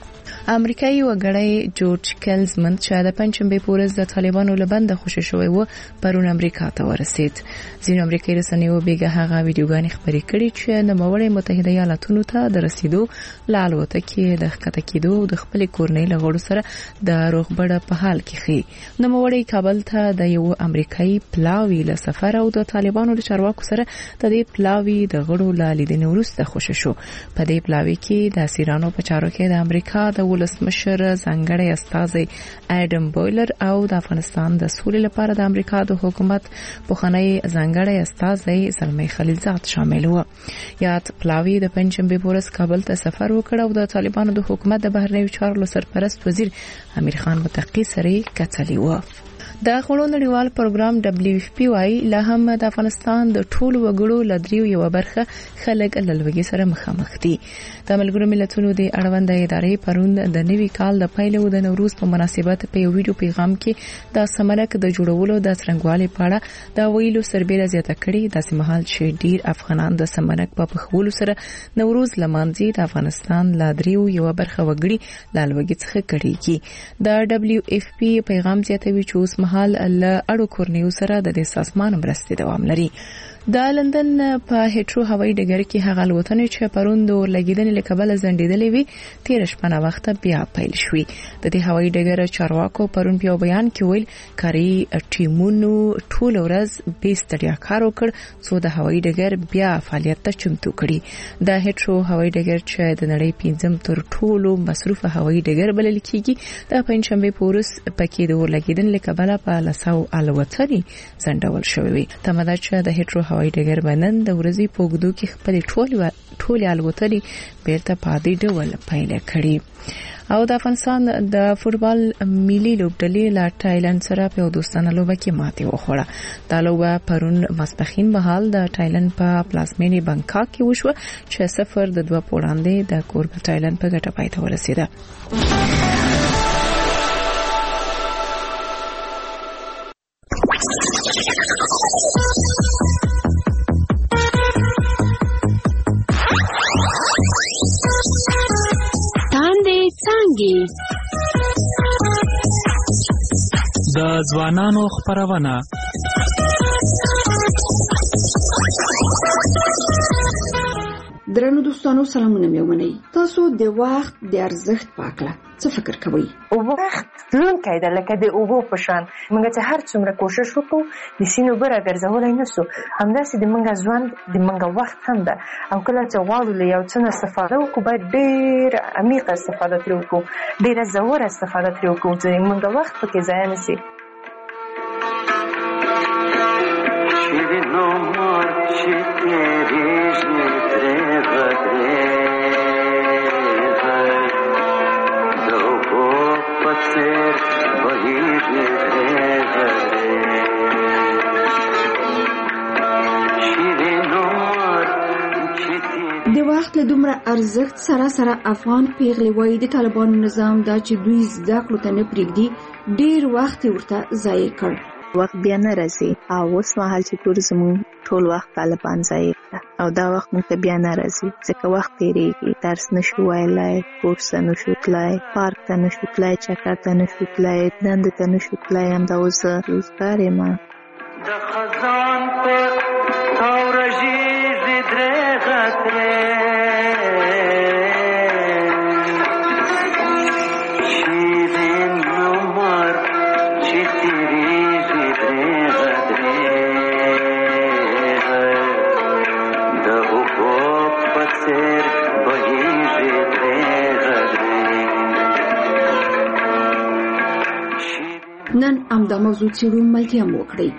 امریکایي وګړی جورج کلزمن چې د پنځمبه پورز د طالبانو لبند خوشی شوی و پرون امریکا ته ورسید. ځینې امریکایي رسنیو بیګه هغه ویډیوګانې خبرې کړې چې د نوموړي متحده ایالاتونو ته د رسیدو لالوته کې د ښکته کېدو د خپل کورنۍ لغړو سره د روغبړه په حال کې خي. نوموړي کابل ته د یو امریکایي پلاوی له سفر او د طالبانو له چارواکو سره د دې پلاوی د غړو لالیدنې وروسته خوشی شو. په دې پلاوی کې د سیرانو په چارو کې د امریکا د ولسمشر ځانګړی استازی اډم بویلر او د افغانستان د سولې لپاره د امریکا د حکومت پخوانی ځانګړی استازی زلمی خلیلزاد شامل و. یاد پلاوی د پنځمبه پورز کابل ته سفر وکړ او د طالبانو د حکومت د بهرنیو چارو سرپرست وزیر امیر خان متقی سره کتلی و. د خړو نړیوال پروګرام دبليو اف پی وايي له هم د افغانستان د ټولو وګړو لدریو یو برخه خلک لږوي سره مخامخ دي. د ملګرو ملتونو د اړوند ادارې پرون د نوي کال د پیل او د نوروز په مناسبت په یو ویډیو پیغام کې د سمرک د جوړولو د څرنګوالي په اړه د ویلو سربېره زیاته کړې. د سیمهال چې ډیر افغانان د سمرک په پخولو سره نوروز لمانځي د افغانستان لدریو یو برخه وګړي لږوي څخه کړيږي. د دبليو اف پی پیغام زیاتوي چې اوس حال له اړو کورنیو سره د سازمان مرستې دوام لري. د لندن په هیټرو هوایي ډګر کې هغه الوتنې چې پرون د لګیدنې له کبله ځنډېدلې وي تیر شپه نه وخت بیا پیل شوې. د دې هوایي ډګر چارواکو پرون په بیان کې ویل کاري ټیمونو ټول ورځ به ستړیا کار وکړ څو د هوایي ډګر بیا فعالیت ته چمتو کړي. د هیټرو هوایي ډګر چې د نړۍ پنځم تر ټولو مصروفه هوایي ډګر بلل کېږي د پنځمبه پورس پکې د لګیدنې له کبله په لساو الوتنې ځنډول شوې. تمدا چې د هیټرو هوایي ډګر باندې د ورځې په وګړو کې خپل ټول ټول الوتنې بیرته پاتې ډول پیل کړي. او د افغانستان د فوتبال ملي لوبډلې له تایلند سره په دوستانه لوبه کې ماتې وخوړه. دا لوبه پرون ماسپخین مهال د تایلند په پلازمینې بانکاک کې وشوه چې صفر د دوه پوړاندې د کوربه تایلند په ګټه پای ته ورسېده. د ځوانانو خبرونه درنو دوستانو سلامونه مې ومنئ. تاسو د وخت د ارزښت په اړه څه فکر کوئ؟ وخت تلونکی دی لکه د اوبو په شان. موږ چې هر څومره کوشش وکړو د سیند اوبه راګرځولی نه سو، همداسې د موږ ژوند د موږ وخت هم ده. او کله چې غواړو له یو څه نه استفاده وکړو باید ډېره عمیقه استفاده ترې وکړو، ډېره ژوره استفاده ترې وکړو چې موږ وخت پکې ضایع نه سي. د وخت له دومره ارزښت سره سره افغان پیغلې وایي د طالبانو نظام دا چې دوی زده کړو ته نه پرېږدي ډېر وخت ورته ضایع کړ. وخت بیا نه راځي او اوس مهال چې ټول زموږ ټول وخت طالبان ضایع کړه او دا وخت موږ ته بیا نه راځي ځکه وخت تېرېږي، درس نشو ویلی، کورس ته نشو تللی، پارک ته نشو تللی، چکر ته نشو تللی، دندې ته نشو تللی. همدا اوس زه روزګار یم. د خزان پر تاورژیزې درېغه ترې شیرین عمر چې تېرېږي درېغه درېغه د اوبو په څېر همدا موضوع څېړو ملتیا مو وکړئ.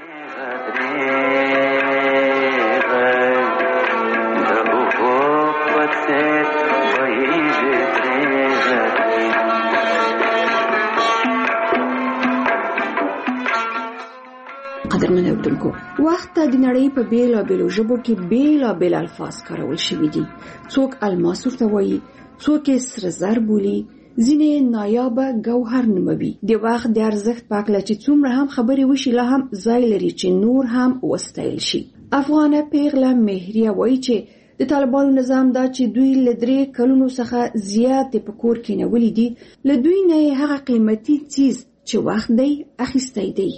قدرمن اورېدونکو، وخت ته د نړۍ په بېلابېلو ژبو کې بېلابېل الفاظ کارول شوي دي. څوک الماس ورته وایي، څوک یې سره زر بولي، ځینې نایابه ګوهر نوموي. د وخت د ارزښت په هکله چې څومره هم خبرې وشي لا هم ځای لري چې نور هم وستایل شي. افغانه پیغله مهریه وایي چې د طالبانو نظام دا چې دوی له درې کلونو څخه زیات په کور کې نیولي دي، له دوی نه هغه قیمتي څیز چې وخت دی اخیستی دی.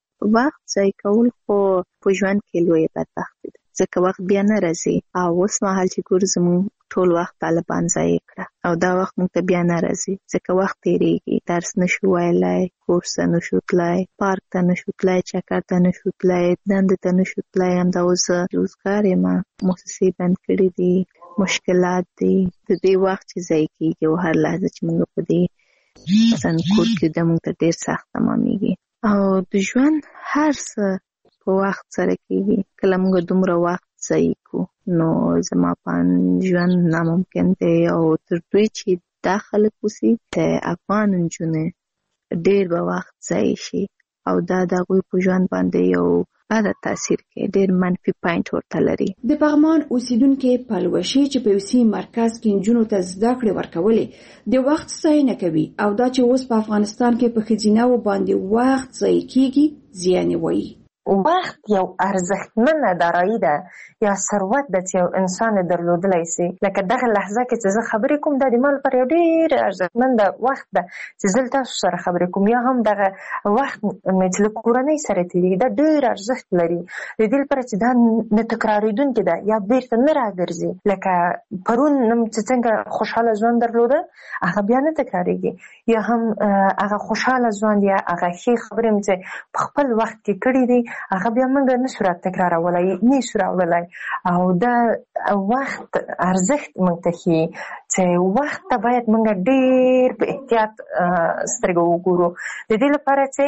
وخت ضایع کول خو په ژوند کې لویه بدبختي ده، ځکه وخت بیا نه راځي. او اوس مهال چې ګورو زموږ ټول وخت طالبان ضایع کړه او دا وخت موږ ته بیا نه راځي، ځکه وخت تېرېږي. درس نشو ویلی، کورس ته نشو تللی، پارک ته نشو تللی، چکر ته نشو تللی، دندې ته نشو تللی. همدا اوس روزګار یم، مؤسسې بند کړي دي، مشکلات دي. د دې وخت چې ضایع کېږي او هر لحظه چې موږ په دې مثلا کور کې ده موږ ته ډېر سخت تمامېږي. او د ژوند هر څه په وخت سره کېږي. کله موږ دومره وخت ضایع کړو نو زما په ژوند ناممکن دی. او تر دوی چې دا خلک اوسي د افغان نجونې ډېر به وخت ضایع شي او دا د هغوی په ژوند باندې یو بده تاثیر کوي، ډېر منفي پاینټ ورته لري. د پغمان اوسیدونکي پلوشي چې په یوسي مرکز کې نجونو ته زده کړې ورکولې د وخت ستاینه کوي او دا چې اوس په افغانستان کې په ښځیناو باندې وخت ضایع کېږي زیان وایي. وخت یو ارزښتمنه دارایی ده یا ثروت ده چې یو انسان درلودلی سي. لکه دغه لحظه کې چې زه خبرې کوم دا د ما لپاره یو ډېر ارزښتمنده وخت ده چې زه تاسو سره خبرې کوم، یا هم دغه وخت مې چې له کورنۍ سره تېرېږي دا ډېر ارزښت لري. د دې لپاره چې دا نه تکرارېدونکې ده یا بېرته نه راګرځي. لکه پرون چې څنګه خوشحاله ژوند درلوده هغه بیا نه تکرارېږي، یا هم هغه خوشحاله ژوند یا هغه ښې خبرې چې په خپل وخت کې کړي دي هغه بیا موږ نه شو تکرارولی، نه شو راوړلی. او دا وخت ارزښت موږ ته ښیي چې وخت ته باید موږ ډېر په احتیاط سترګه وګورو. د دې لپاره چې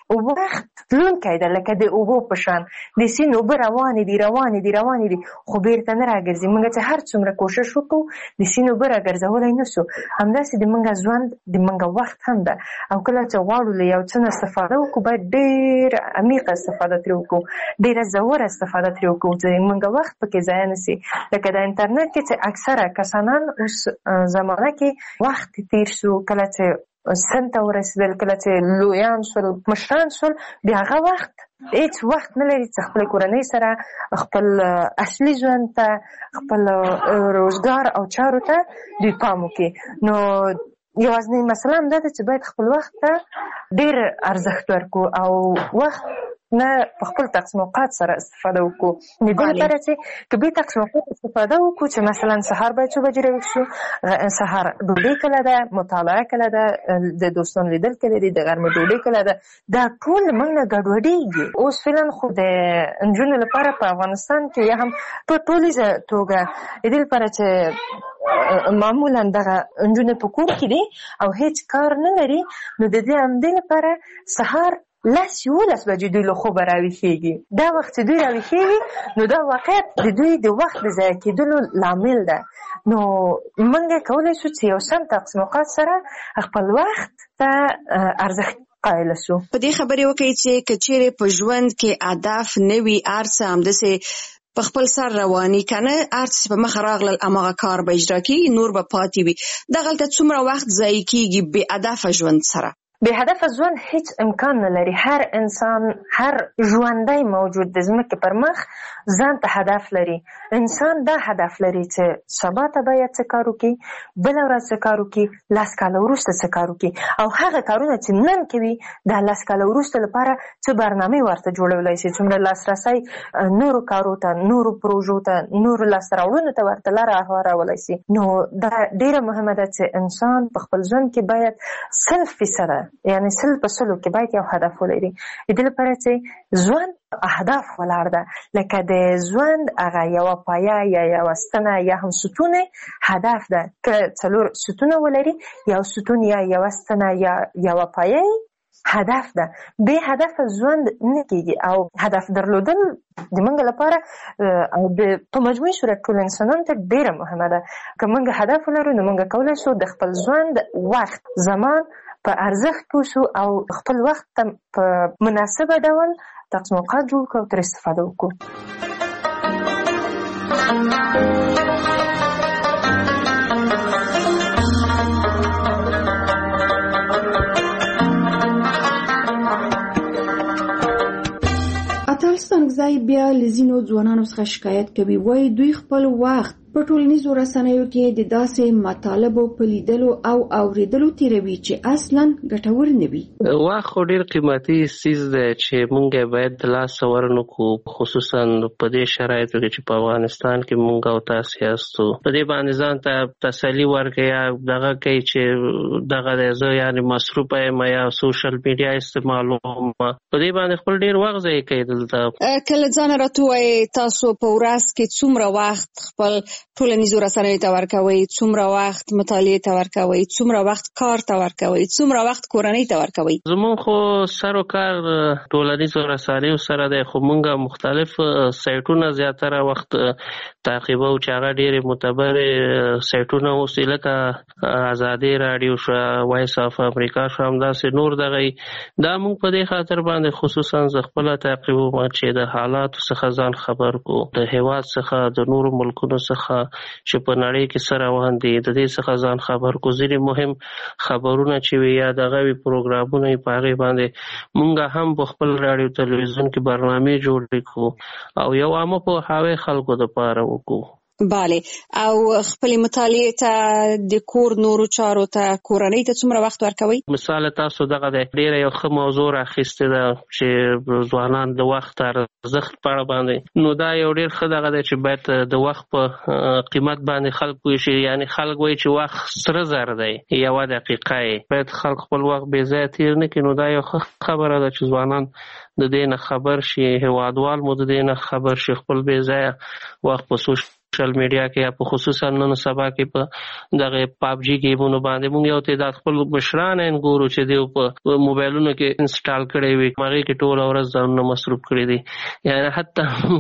وخت تلونکی ده لکه د اوبو په شان، د سیند اوبه روانې دي روانې دي روانې دي خو بېرته نه راګرځي. موږ چې هر څومره کوشش وکړو د سیند اوبه راګرځولی نه سو. همداسې د موږ ژوند د موږ وخت هم ده. او کله چې غواړو له یو څه نه استفاده وکړو باید ډېر عمیقه استفاده ترې وکړو، ډېره ژوره استفاده ترې وکړو چې موږ وخت پکې ضایع نه سي. لکه د انټرنیټ کې چې اکثره کسانان اوس زمانه کې وخت تېر شو، کله چې سن ته ورسېدل، کله چې لویان شول، مشران شول، بیا هغه وخت هیڅ وخت نه لري چې خپل کورنۍ سره خپل اصلي ژوند ته، خپل روزګار او چارو ته دوی پام وکړي. نو یوازینۍ مسله همدا ده چې باید خپل وخت ته ډېر ارزښت ورکړو او وخت نه په خپل تقسیم اوقات سره استفاده وکړو. د دې لپاره چې که بې تقسیم اوقات استفاده وکړو چې مثلا سهار باید څو بجې راویښ شو، سهار ډوډۍ کله ده، مطالعه کله ده، د دوستانو لیدل کله دي، د غرمې ډوډۍ کله ده، دا ټول موږ نه ګډوډېږي. اوس فعلا خو د نجونو لپاره په افغانستان کې یا هم په ټولیزه توګه د دې لپاره چې معمولا دغه نجونې په کور کې دي او هیڅ کار نه لري، نو د دې همدې لپاره سهار لس یولس بجې دوی له خوبه راویښېږي. دا وخت چې دوی راویښېږي نو دا واقعیت د دوی د وخت د ضایع کېدلو لامل ده. نو موږ کولی شو چې یو سم تقسیم اوقات سره خپل وخت ته ارزښت قایل شو. په دې خبرې وکړئ چې که چیرې په ژوند کې هدف نه وي، هر څه همداسې په خپل سر رواني کنه، هر څه په مخه راغلل هماغه کار به اجرا کېږي، نور به پاتې وي. دغلته څومره وخت ضایع کېږي بې هدفه ژوند سره. بې هدفه ژوند هیڅ امکان نه لري. هر انسان، هر ژوندی موجود د ځمکې پر مخ ځان ته هدف لري. انسان دا هدف لري چې سبا ته باید څه کار وکړي، بله ورځ څه کار وکړي، لس کاله وروسته څه کار وکړي، او هغه کارونه چې نن کوي دا لس کاله وروسته لپاره څه برنامې ورته جوړولی شي، څومره لاسرسی نورو کارو ته، نورو پروژو ته، نورو لاسته راوړنو ته ورته لاره هوارولی شي. نو دا ډېره مهمه ده چې انسان په خپل ژوند کې باید سل فیصده یعنی سل په سلو کې باید یو هدف ولري. د دې لپاره چې ژوند اهداف ولاړ ده، لکه د ژوند هغه یوه پایه یا یوه ستنه یا هم ستون هدف ده. که څلور ستونه ولري، یو ستون یا یوه ستنه یا یوه پایه هدف ده. بې هدف ژوند نه کېږي او هدف درلودل د موږ لپاره او په مجموعي صورت ټول انسانانو ته ډېره مهمه ده. که موږ هدف ولرو نو موږ کولی شو د خپل ژوند وخت زمان په ارزښت پوه شو او خپل وخت ته په مناسبه ډول تقسیمات جوړ کړو او ترې استفاده وکړو. اتلستانګزی بیا له ځینو ځوانانو څخه شکایت کوي، وایي دوی خپل وخت په ټولنیزو رسنیو کې د داسې مطالبو په لیدلو او اوریدلو تیروي چې اصلا ګټور نه وي. وخت خو ډېر قیمتي څیز دی چې موږ باید د لاسه ورنکړو، خصوصا په دې شرایطو کې چې په افغانستان کې موږ او تاسو یاستو. په دې باندې ځان ته تسلي ورکړئ یا دغه کوي چې دغه دی زه یعنې مصروفه یم یا سوشل میډیا استعمالوم، په دې باندې خپل ډېر وخت ضایع کوي. دلته کله ځان راته ووایئ تاسو په ورځ کې څومره وخت خپل ټولنیزو رسنیو ته ورکوئ، څومره وخت مطالعې ته ورکوئ، څومره وخت کار ته ورکوئ، څومره وخت کورنۍ ته ورکوئ؟ زموږ خو سر و کار ټولنیزو رسنیو سره دی، خو موږ مختلف سایټونه زیاتره وخت تعقیبو چې هغه ډېرې معتبرې سایټونه اوسي، لکه ازادي راډیو شو، وایس اف امریکا شو، همداسې نور دغه دا موږ په دې خاطر باندې خصوصا زه خپله تعقیبوم چې د حالاتو څخه ځان خبر کو، د هېواد څخه د نورو ملکونو څخه چې په نړۍ کې څه روان دي د دې څخه ځان خبر کو. ځینې مهم خبرونه چې وي یا دغه وي پروګرامونه یې په هغې باندې مونږ هم په خپل راډیو تلویزیون کې برنامې جوړې کړو او یو عامه پوهاوی خلکو دپاره وکړو. بله، او خپلې مطالعې ته د کور نورو چارو ته کورنۍ ته څومره وخت ورکوئ؟ مثال تاسو دغه دی ډېره یو ښه موضوع راخیستې ده چې ځوانان د وخت ارزښت په اړه باندې، نو دا یو ډېر ښه دغه دی چې باید د وخت په قیمت باندې خلک پوه شي. یعنې خلک وایي چې وخت سره زر دی، یوه دقیقه یې باید خلک خپل وخت بې ځایه تېر نه کړي. نو دا یو ښه خبره ده چې ځوانان د دې نه خبر شي، هېوادوال مو د دې نه خبر شي، خپل بې ځایه وخت په سوشل سوشل میډیا کې یا په خصوصا نن سبا کې په دغه پابجي گیمونو باندې موږ یو تعداد خپل مشران ان ګورو چې دی په موبایلونو کې انسټال کړي وي، هغه کې ټول ورځ ځانونه مصروف کړي دي. یعنی حتی موږ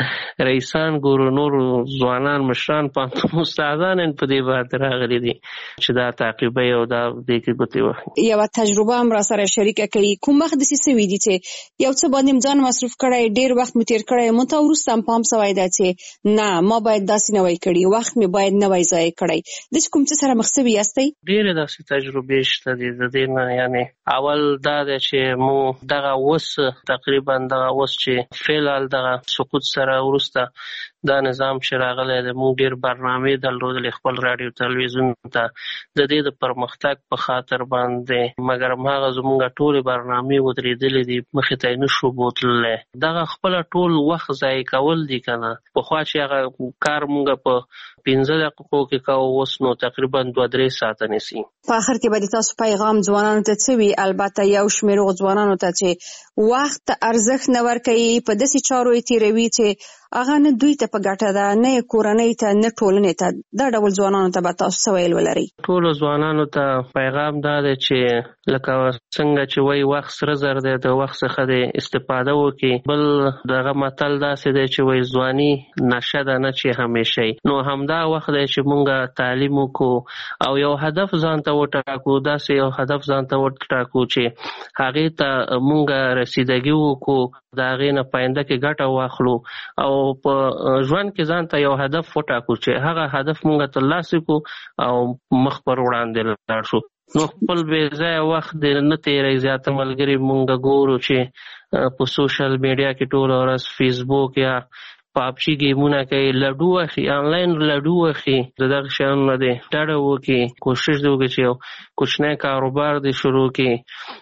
رئیسان ګورو، نور ځوانان مشران په مستعدان په دې باندې راغلي دي چې دا تعقیبوي او دا دې کې ګوتې وهي. یوه تجربه هم را سره شریکه کړي، کوم وخت داسې سوي دي چې یو څه باندې ځان مصروف کړی، ډېر وخت مو تېر کړی، مو ته وروسته هم پام سوی ده چې نه ما باید داسې نه وای کړي، وخت مې باید نه وای ضایع کړی. داسې کوم څه سره مخ سوي یاستئ؟ ډېرې داسې تجربې شته دي د دې نه. یعنې اول دا دی چې مو دغه اوس تقریبا دغه اوس چې فعلال دغه سقوط سره وروسته دا نظام چې راغلی دی، موږ ډېر برنامې درلودلې خپل راډیو تلویزیون ته د دې د پرمختګ په خاطر باندې، مګر هماغه زموږ ټولې برنامې ودرېدلې دي، مخې ته یې نه شو بوتللی. دغه خپله ټول وخت ضایع کول دي که نه. پخوا چې هغه کار موږ په پنځه دقیقو کې کوو، اوس نو تقریبا دوه درې ساعته نیسي. په آخر کې به د تاسو پیغام ځوانانو ته څه وي؟ البته یو شمېر هغو ځوانانو ته چې وخت ارزښت نه ورکوي، په داسې چارو یې تېروي چې هغه نه دوی ته په ګټه ده، نه یې کورنۍ ته، نه ټولنې ته. دا ډول ځوانانو ته به تاسو څه ویل ولرئ؟ ټولو ځوانانو ته پیغام دا دی چې لکه څنګه چې وایي وخت سره زر دی، د وخت څخه د استفاده وکړي. بل دغه متل داسې دی چې وایي ځواني نشه ده نه چې همیشه. نو همدا وخت دی چې مونږ تعلیم وکړو او یو هدف ځان ته وټاکو، داسې یو هدف ځان ته وټاکو چې هغې ته مونږ رسیدګي وکړو، د هغې نه په آینده کې ګټه واخلو او په ژوند کې ځان ته یو هدف وټاکو چې هغه هدف مونږ ترلاسه کړو او مخ پر وړاندې لاړ شو. نو خپل بې ځایه وخت دې نه تېروي. زیاته ملګري مونږ ګورو چې په سوشل میډیا کې ټوله ورځ فیسبوک یا پابجي گیمونه کوي، لډو اخلي، آنلاین لډو اخلي. د دغه شیانو نه دې ډډه وکړي، کوشش دې وکړي چې یو کوچنی کاروبار دې شروع کړي،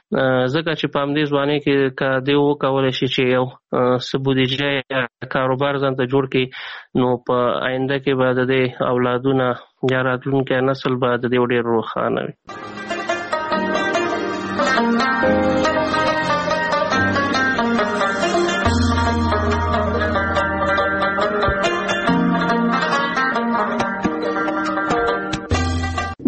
ځکه چې په همدې ځوانۍ کې که دې وکولی شي چې یو څه بودیجه یا کاروبار ځان ته جوړ کړي، نو په آینده کې به د دې اولادونه یا راتلونکی نسل به د دې ډېر روښانه وي. د وخت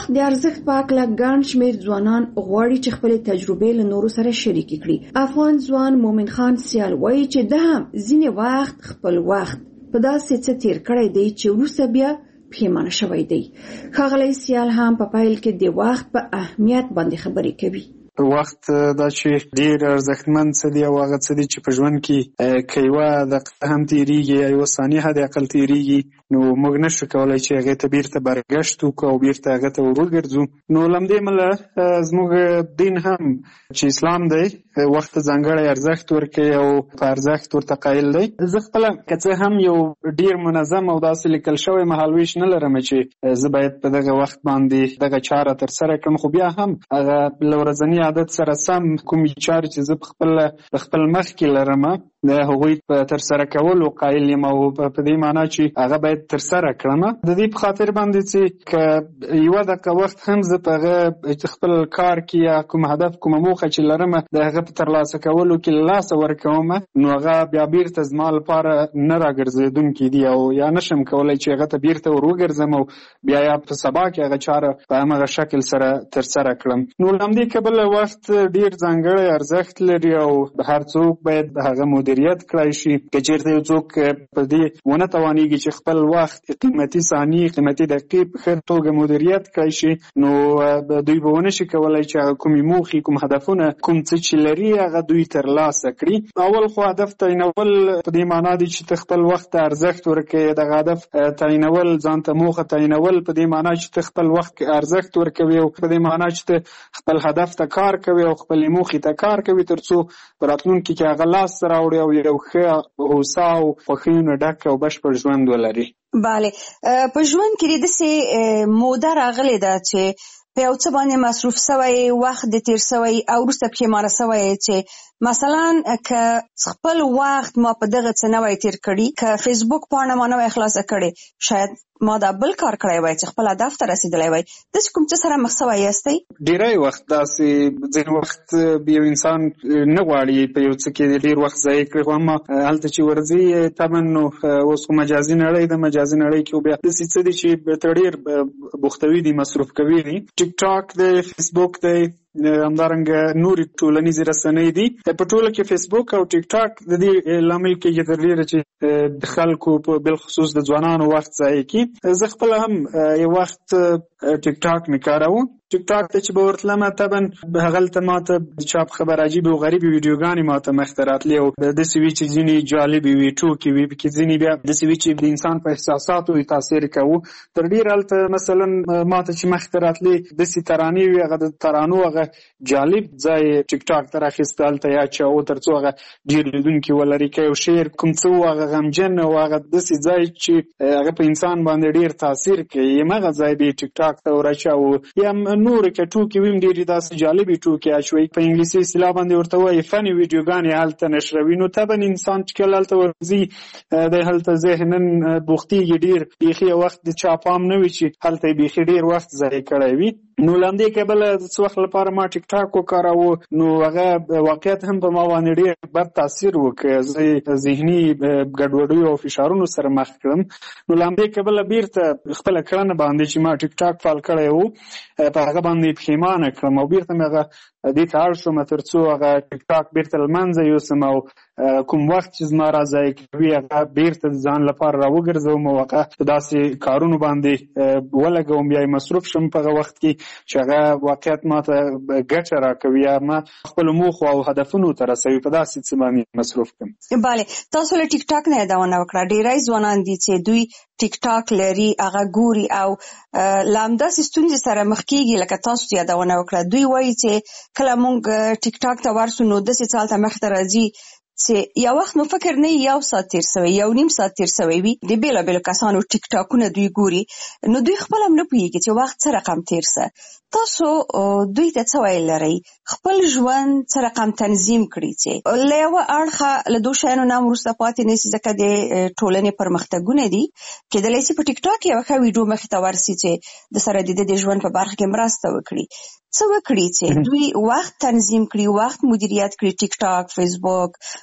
وخت د ارزښت په اړه ګڼ شمېر ځوانان غواړي چې خپل تجربې له نورو سره شریکې کړي. افغان ځوان مومن خان سیال وایي چې ده هم ځینې وخت خپل وخت په داسې څه تیر کړی دی چې وروسته بیا پښیمانه شوی دی. ښاغلی سیال هم په پیل کې د وخت په اهمیت باندې خبرې کوي. وخت دا چې ډیر ارزښتمن څه دی او هغه څه دی چې په ژوند کې که یوه دقیقه هم تېرېږي یا یوه ثانیه حد اقل تېرېږي نو موږ نشو کولی چې هغې ته بیرته برګشت وکړو او بیرته هغه ته ور وګرځو. نو له همدې امله زموږ دین هم چې اسلام دی وخت ته ځانګړی ارزښت ورکوي او په ارزښت ورته قایل دی. زه خپله که څه هم یو ډیر منظم او داسې لیکل شوی مهالویش نه لرم چې زه باید په دغه وخت باندې دغه چاره ترسره کړم، خو بیا هم هغه له ورځني عادت سره سم کومې چارې چې زه په خپل په خپل مخ کې لرم د هغوی په ترسره کولو قایل یم او په دې معنا چې هغه باید ترسره کړم. د دې په خاطر باندې چې که یوه دقیقه وخت هم زه په هغه خپل کار کې یا کوم هدف کومه موخه چې لرم د هغه په ترلاسه کولو کې له لاسه ورکوم نو هغه بیا بیرته زما لپاره نه راګرځېدونکي دي او یا نشم کولی چې هغه ته بیرته ور وګرځم او بیا یا په سبا کې هغه چاره په همغه شکل سره ترسره کړم. نو له همدې کبله وخت ډیر ځانګړی ارزښت لري او هر څوک باید هغه مدیریت کړی شي. که چېرته یو څوک په دې ونه توانېږي چې خپل وخت قیمتي ثانیې قیمتي دقیقې په ښه توګه مدیریت کړی شي نو دوی به ونه شي کولی چې هغه کومې موخې کوم هدفونه کوم څه چې لري هغه دوی ترلاسه کړي. اول خو هدف تعینول په دې معنا دی چې ته خپل وخت ته ارزښت ورکوې. دغه هدف تعینول ځان ته موخه تعینول په دې معنا چې ته خپل وخت ارزښت ورکوې او په دې معنا چې ته خپل هدف ته کار کوي او خپل موخې ته کار کوي تر څو په راتلونکي کې هغه لاسته راوړي او یو ښه هوسا او خوښیو نه ډک او بشپړ ژوند ولري. بله په ژوند کې داسې موده راغلې ده چې په یو څه باندې مصروف سوی وخت د تیر سوی او وروسته پښیمانه سوی چې مثلا که خپل وخت ما په دغه څه نه وای تیر کړي، که فیسبوک پاڼه ما نه وای خلاصه کړې، شاید ما دا بل کار کړی وای چې خپل هدف ته رسېدلی وای. داسې کوم څه سره مخ سوی یاستئ؟ ډېری وخت داسې ځینې وخت یو انسان نه غواړي په یو څه کې ډېر وخت ضایع کړي، خو اما هلته چې ورځي طبعا نو اوس خو مجازي نړۍ ده، مجازي نړۍ کې بیا داسې څه دي چې ته ډېر بوختوي دي، مصروف کوي دي. ټیک ټاک دی، فیسبوک دی، همدارنګه نورې ټولنیزې رسنۍ دي. په ټوله کې فیسبوک او ټیک ټاک د دې لامل کېږي تر ډېره چې د خلکو په بالخصوص د ځوانانو وخت ضایع کړي. زه خپله هم یو وخت ټیک ټاک مې کاروه. ټیک ټاک ته چې به ورتلمه طبعا هغلته ماته د چا په خبر عجیبې او غریبې ویډیوګانې ماته مخته راتلې او داسې وي چې ځینې جالبې وي، ټوکې وي، پکې ځینې بیا داسې وي چې د انسان په احساساتو یې تاثیر کوو. تر ډېره هلته مثلا ماته چې مخته راتلې داسې ترانې وي، هغه د ترانو هغه جالب ځای ټیک ټاک ته راخیسته هلته یا چاو تر څو هغه ډېر لیدونکي ولري. که یو شعر کوم څه و هغه غمجن او هغه داسې ځای چې هغه په انسان باندې ډېر تاثیر کوي، همغه ځای به یې ټیک ټاک ته وراچاوو. یا نورې که ټوکې وي هم ډېرې داسې جالبې ټوکې اچوي، په انګلیسي اصطلاح باندې ورته وایي فني ویډیوګانې هلته نشروي. نو طبعا انسان چې کله هلته ورځي دی هلته ذهنن بوختېږي ډېر، بیخي وخت د چا پام نه وي چې هلته یې بیخي ډېر وخت ضایع کړی وي. نو له همدې کبله د څه وخت لپاره ما ټیک ټاک وکاراوه نو هغه واقعیت هم په ما باندې ډېر بد تاثیر وکړ. زه ذهني ګډوډیو او فشارونو سره مخ کړم. نو له همدې کبله بیرته خپله کړنه باندې چې ما ټیک ټاک فعال کړی و په هغه باندې پښیمانه کړم او بیرته مې هغه دې ته اړ شوم تر څو هغه ټیک ټاک بیرته له منځه یوسم او کوم وخت چې زما را ضایع کوي هغه بیرته د ځان لپاره راوګرځوم او هغه په داسې کارونو باندې ولګوم یا یې مصروف شم په هغه وخت کې چې هغه واقعیت ما ته ګټه راکوي یا ما خپلو موخو او هدفونو ته رسوي، په داسې څه باندې مصروف کړم. بله تاسو له ټیک ټاک نه یادونه وکړه. ډېری ځوانان دي چې دوی ټیک ټاک لري، هغه ګوري او له همداسې ستونزې سره مخ کېږي لکه تاسو یادونه وکړه. دوی وایي چې کله مونږ ټیک ټاک ته ورسو نو داسې څه هلته مخته راځي چې یو وخت نو فکر نه یو ساعت تیر سوی، یو نیم ساعت تیر سوی وي. د بېلابېلو کسانو ټیک ټاکونه دوی ګوري نو دوی خپل هم نه پوهېږي چې وخت څه رقم تیر سه. تاسو دوی ته څه ویل لرئ؟ خپل ژوند څه رقم تنظیم کړي چې له یوه اړخه له دو شیانو نه هم وروسته پاتې نه سي، ځکه د ټولنې پرمختګونه دي. کېدلی سي په ټیک ټاک یوه ښه ویډیو مخې ته ورسي چې د سره د ده د ژوند په برخه کې مرسته وکړي. څه وکړي چې دوی وخت تنظیم کړي، وخت مدیریت کړي، ټیک ټاک، فیسبوک،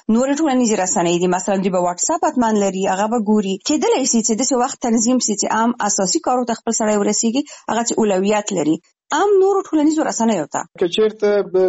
نور ټولنیز رسنۍ دي مثلا دی په واتس اپ اتمان لري هغه به ګوري کېدلی شي چې د څه وخت تنظیم سي چې عام اساسي کارو ته خپل سړی ورسیږي هغه چې اولویت لري عام نور ټولنیز رسنۍ وته که چیرته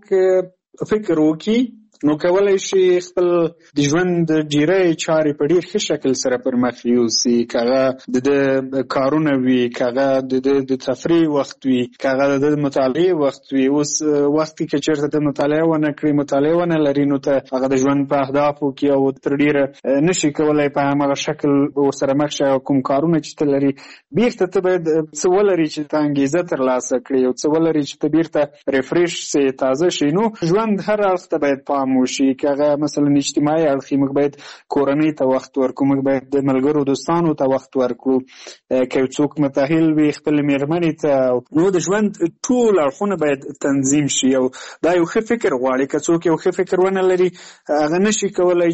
څوک فکر وکړي نو کولای شي خپل د ژوند ډیری چارې په ډیر ښه شکل سره پر مخ یوسي کاغه د کارونه وي کاغه د تفریح وخت وي کاغه د مطالعې وخت وي اوس وخت کې چیرته د مطالعه ونه کړی مطالعه ونه لري نو ته هغه د ژوند په اهدافو کې او تر ډیره نشي کولای په هغه شکل ورسره مخ شي کوم کارونه چې ته لري بیرته ته باید څه ولري چې ته انګیزه ترلاسه کړې او څه ولري چې ته بیرته ریفریش سي تازه شي نو ژوند هر اړخ ته باید پام موشي کاغه مثلا اجتماعي اړخ موږ باید کورنۍ ته وخت ورکړو موږ باید د ملګرو دوستانو ته وخت ورکړو که څوک متأهل وي خپل میرمنې ته نو د ژوند ټول اړخونه باید تنظیم شي او دا یو ښه فکر غواړي که څوک یو ښه فکر ونه لري هغه نشي کولای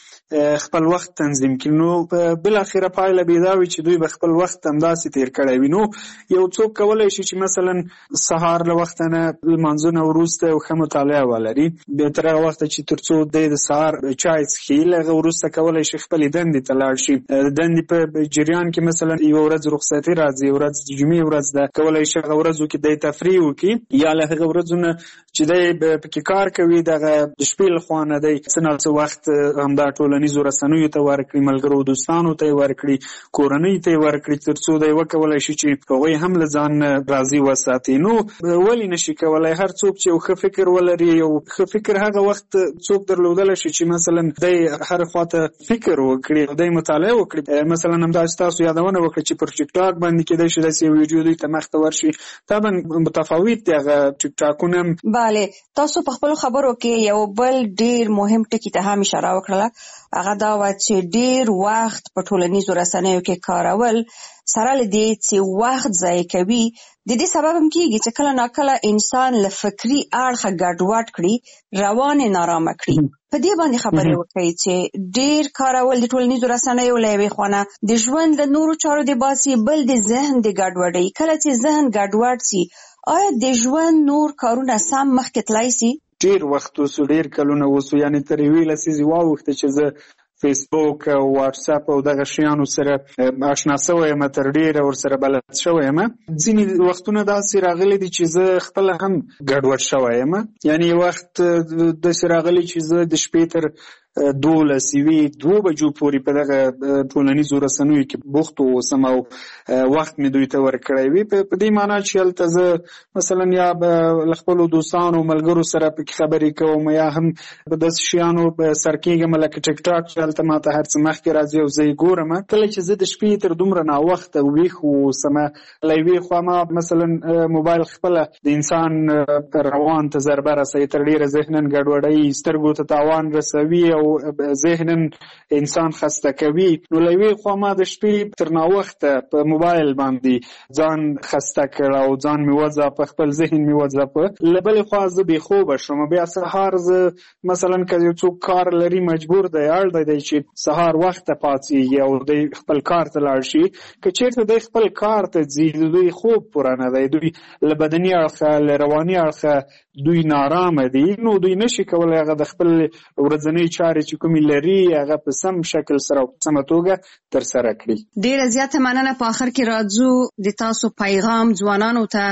چې خپل وخت تنظیم کړي نو بل اخره پایله به دا وي چې دوی به خپل وخت همداسې تیر کړی وي نو یو څوک کولای شي چې مثلا سهار له وخت نه لمانځونه وروسته یو ښه مطالعه ولري بیا تر هغه وخته چې تر څو دی د سهار چای څښي له هغه وروسته کولی شي خپلې دندې ته لاړ شي د دندې په جریان کې مثلا یوه ورځ رخصتي راځي یوه ورځ د جمعې ورځ ده کولی شي هغه ورځو کې دی تفریح وکړي یا له هغه ورځو نه چې دی پکې کار کوي دغه د شپې له خوا نه دی څه نه څه وخت همدا ټولنیزو رسنیو ته ورکړي ملګرو دوستانو ته یې ورکړي کورنۍ ته یې ورکړي تر څو دی وکولی شي چې هغوی هم له ځان راضي وساتي نو ولې نشي کولی هر څوک چې یو ښه فکر ولري یو ښه فکر هغه وخت څوک درلودلی شي چې مثلا دی هر خواته فکر وکړي او دی مطالعه وکړي مثلا همداسې تاسو یادونه وکړه چې پر ټیک ټاک باندې کېدای شي داسې یو ویډیو دوی ته مخته ورشي طبعا متفاوت دی هغه ټیک ټاکونه بله تاسو په خپلو خبرو کې یو بل ډیر مهم ټکي ته هم اشاره وکړله هغه دا وه چې ډیر وخت په ټولنیزو رسنیو کې کارول سره له دې چې وخت ضایع کوي د دې سبب هم کېږي چې کله ناکله انسان له فکري اړخه ګډوډ کړي روان یې نارامه کړي په دې باندې خبرې وکړئ چې ډیر کارول د ټولنیزو رسنیو له یوې خوا د ژوند له نورو چارو د باسي بل د ذهن د ګډوډۍ کله چې ذهن ګډوډ سي آیا د ژوند نور کارونه سم مخکې تللی سي ډیر وخت اوسو ډیر کلونه اوسو یعنې تر یوې لسیزې واوښته چې زه فیسبوک او واتس اپ او دغه شیانو سره آشنا شوی یم تر ډیره ورسره بلد شوی یم ځینې وختونه داسې راغلي دي چې زه خپله هم ګډوډ شوی یم یعنې وخت داسې راغلی چې زه د شپې تر دولس یوې دوو بجو پورې په دغه ټولنیزو رسنیو کې بوخت اوسم او وخت مې دوی ته ورکړی وي په دې معنا چې هلته زه مثلا یا له خپلو دوستانو ملګرو سره پکې خبرې کوم یا هم په داسې شیانو سر کېږم لکه ټیک ټاک چې هلته ماته هر څه مخکې راځي او زه یې ګورم کله چې زه د شپې تر دومره ناوخته ویښ اوسم له یوې خوا ما مثلا موبایل خپله د انسان روان ته ضربه رسوي تر ډېره ذهنا ګډوډوي سترګو ته تاوان رسوي او ذهنا انسان خسته کوي نو له یوې خوا ما د شپې تر ناوخته په موبایل باندې ځان خسته کړ او ځان مې وځاپه خپل ذهن مې وځاپه له بلې خوا زه بېخوبه شوم بیا سهار زه مثلا که یو څوک کار لري مجبور دی اړ دی چې سهار وخته پاڅېږي او دی خپل کار ته لاړ شي که چېرته دی خپل کار ته ځي د دوی خوب پوره نه دی دوی له بدني اړخه له رواني اړخه دوی نارامه دي نو دوی نشي کولی هغه د خپل ورځنۍ چارې چې کومې لري هغه په سم شکل سره او په سمه توګه ترسره کړي ډېره زیاته مننه په آخر کې راځو د تاسو پیغام ځوانانو ته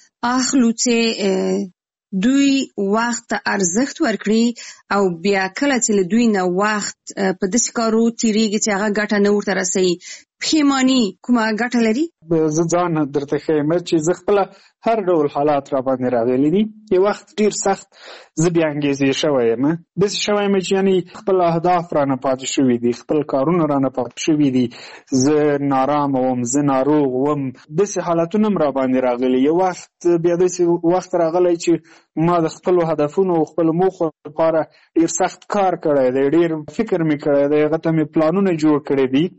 اخلو چې دوی وخت ته ارزښت ورکړي او بیا کله چې له دوی نه وخت په داسې کارو تېرېږي چې هغه ګټه نه ورته رسوي پښیماني کومه ګټه لري زه ځان درته ښیم چې زه خپله هر ډول حالات را باندې راغلي دي یو وخت ډېر سخت زه بې انګېزې شوی یم داسې شوی یم چې یعنې خپل اهداف رانه پاتې شوي دي خپل کارونه رانه پاتې شوي دي زه نارامه وم زه ناروغ وم داسې حالتونه هم را باندې راغلي یو وخت بیا داسې وخت راغلی چې ما د خپلو هدفونو او خپلو موخو لپاره ډېر سخت کار کړی دی ډېر فکر مې کړی دی هغه ته مې پلانونه جوړ کړي دي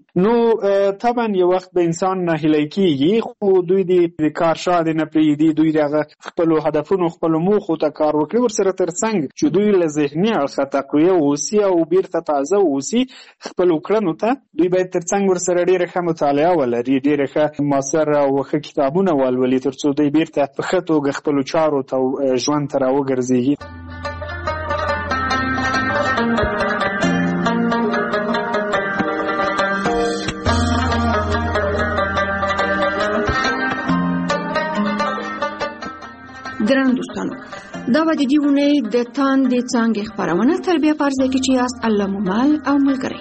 نو طبعا یو وخت به انسان ناهیلی کېږي خو دوی د کار شاده نه پرېږدي دوی د هغه خپلو هدفونو خپلو موخو ته کار وکړي ورسره تر څنګ چې دوی له ذهني اړخه تقویه واوسي او بیرته تازه واوسي خپلو کړنو ته دوی باید تر څنګ ورسره ډېره ښه مطالعه ولري ډېره ښه مؤثر او ښه کتابونه ولولي تر څو دوی بیرته په ښه توګه خپلو چارو ته ژوند ته راوګرځېږي ګران دوستانو دا و د دې ونې د تاندې څانګې خپرونه تر بیا فرض کې چې یاست الله مو مال او ملګری.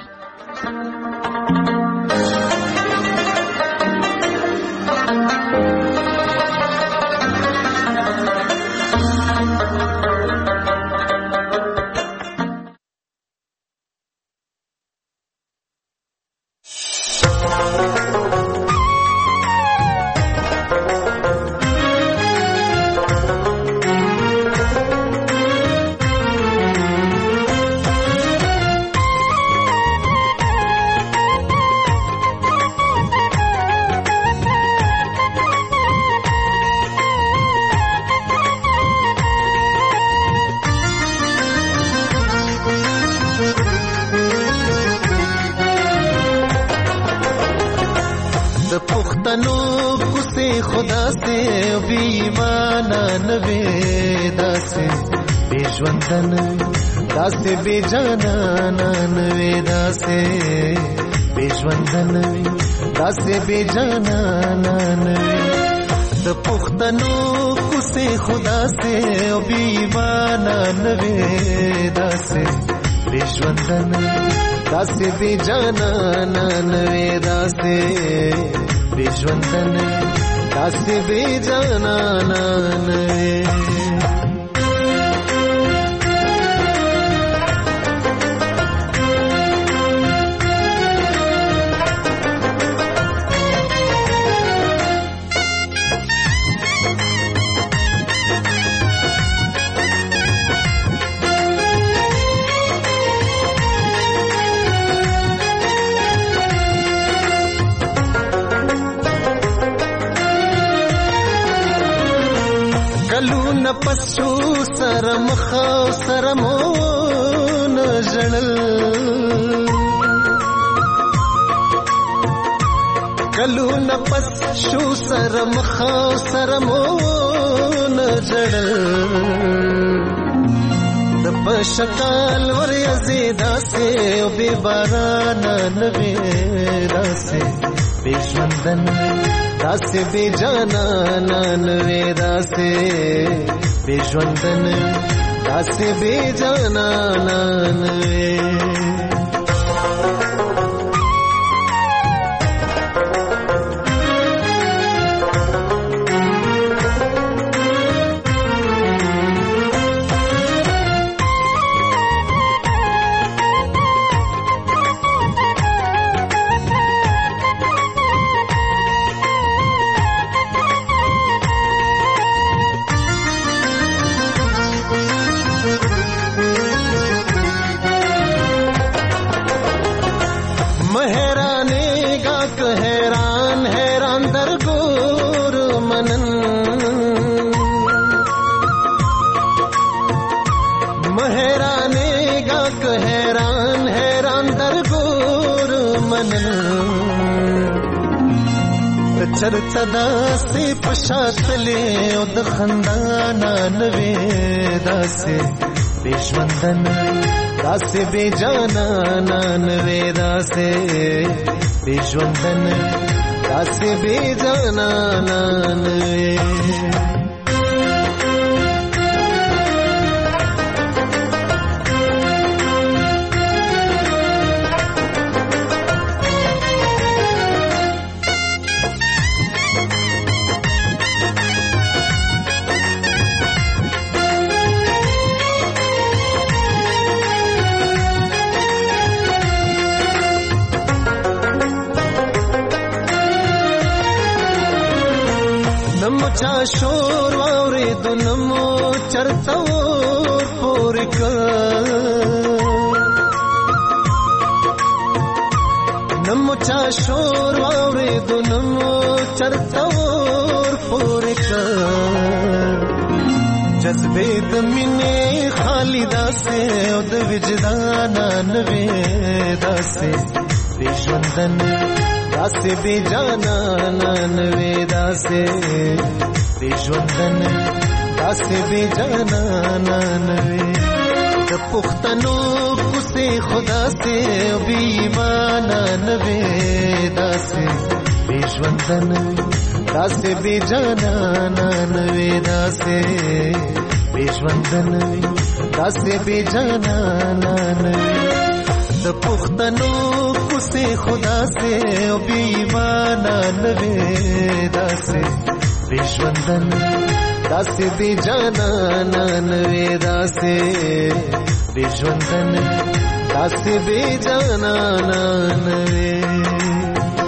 داسې بے جانا نانوي داسې بېژوندن وي داسې بے جانا نانوي د پښتنو کوڅې خدا سي او بې ایمانه نوي داسې بېژوندن داسې بے جانا نانوي داسې بېژوندن داسې بے جانا نانوي. پسو سر مخاو سر مون جړل کلو نفس شو سر مخاو سر مون جړل د پشکال ور یزیدا سے او بے باران نوی راسه بېژوندن داسې بې جانا نانوي داسې بېژوندن داسې بې جانا نانوي. چرته داسې پشاتلې او د خندانا نوې داسې بېژوندن داسې بې جانا نانوې داسې بېژوندن داسې بې جانا نانوې. چا شور واورېدو نمو چرته ور پورې کړ نمو چا شور واورېدو نمو چرته ور پورې کړ جذبې د مینې خالي داسې او د وجدان نوې داسې بېژوندن داسې بې جانا نانوي داسې بېژوندن داسې بې جانا نانوي د پښتنو کوڅې خدا سي بې ایمانه نوي داسې بېژوندن داسې بې جانانا نوې داسې بې ژونده نوې داسې بې جانانا نوې د پښتنو کوڅې خو داسې او بې ایمانه نوې داسې بې ژونده نوې داسې بې جانانا نوې داسې بې ژونده نوې داسې بې جانانا نوې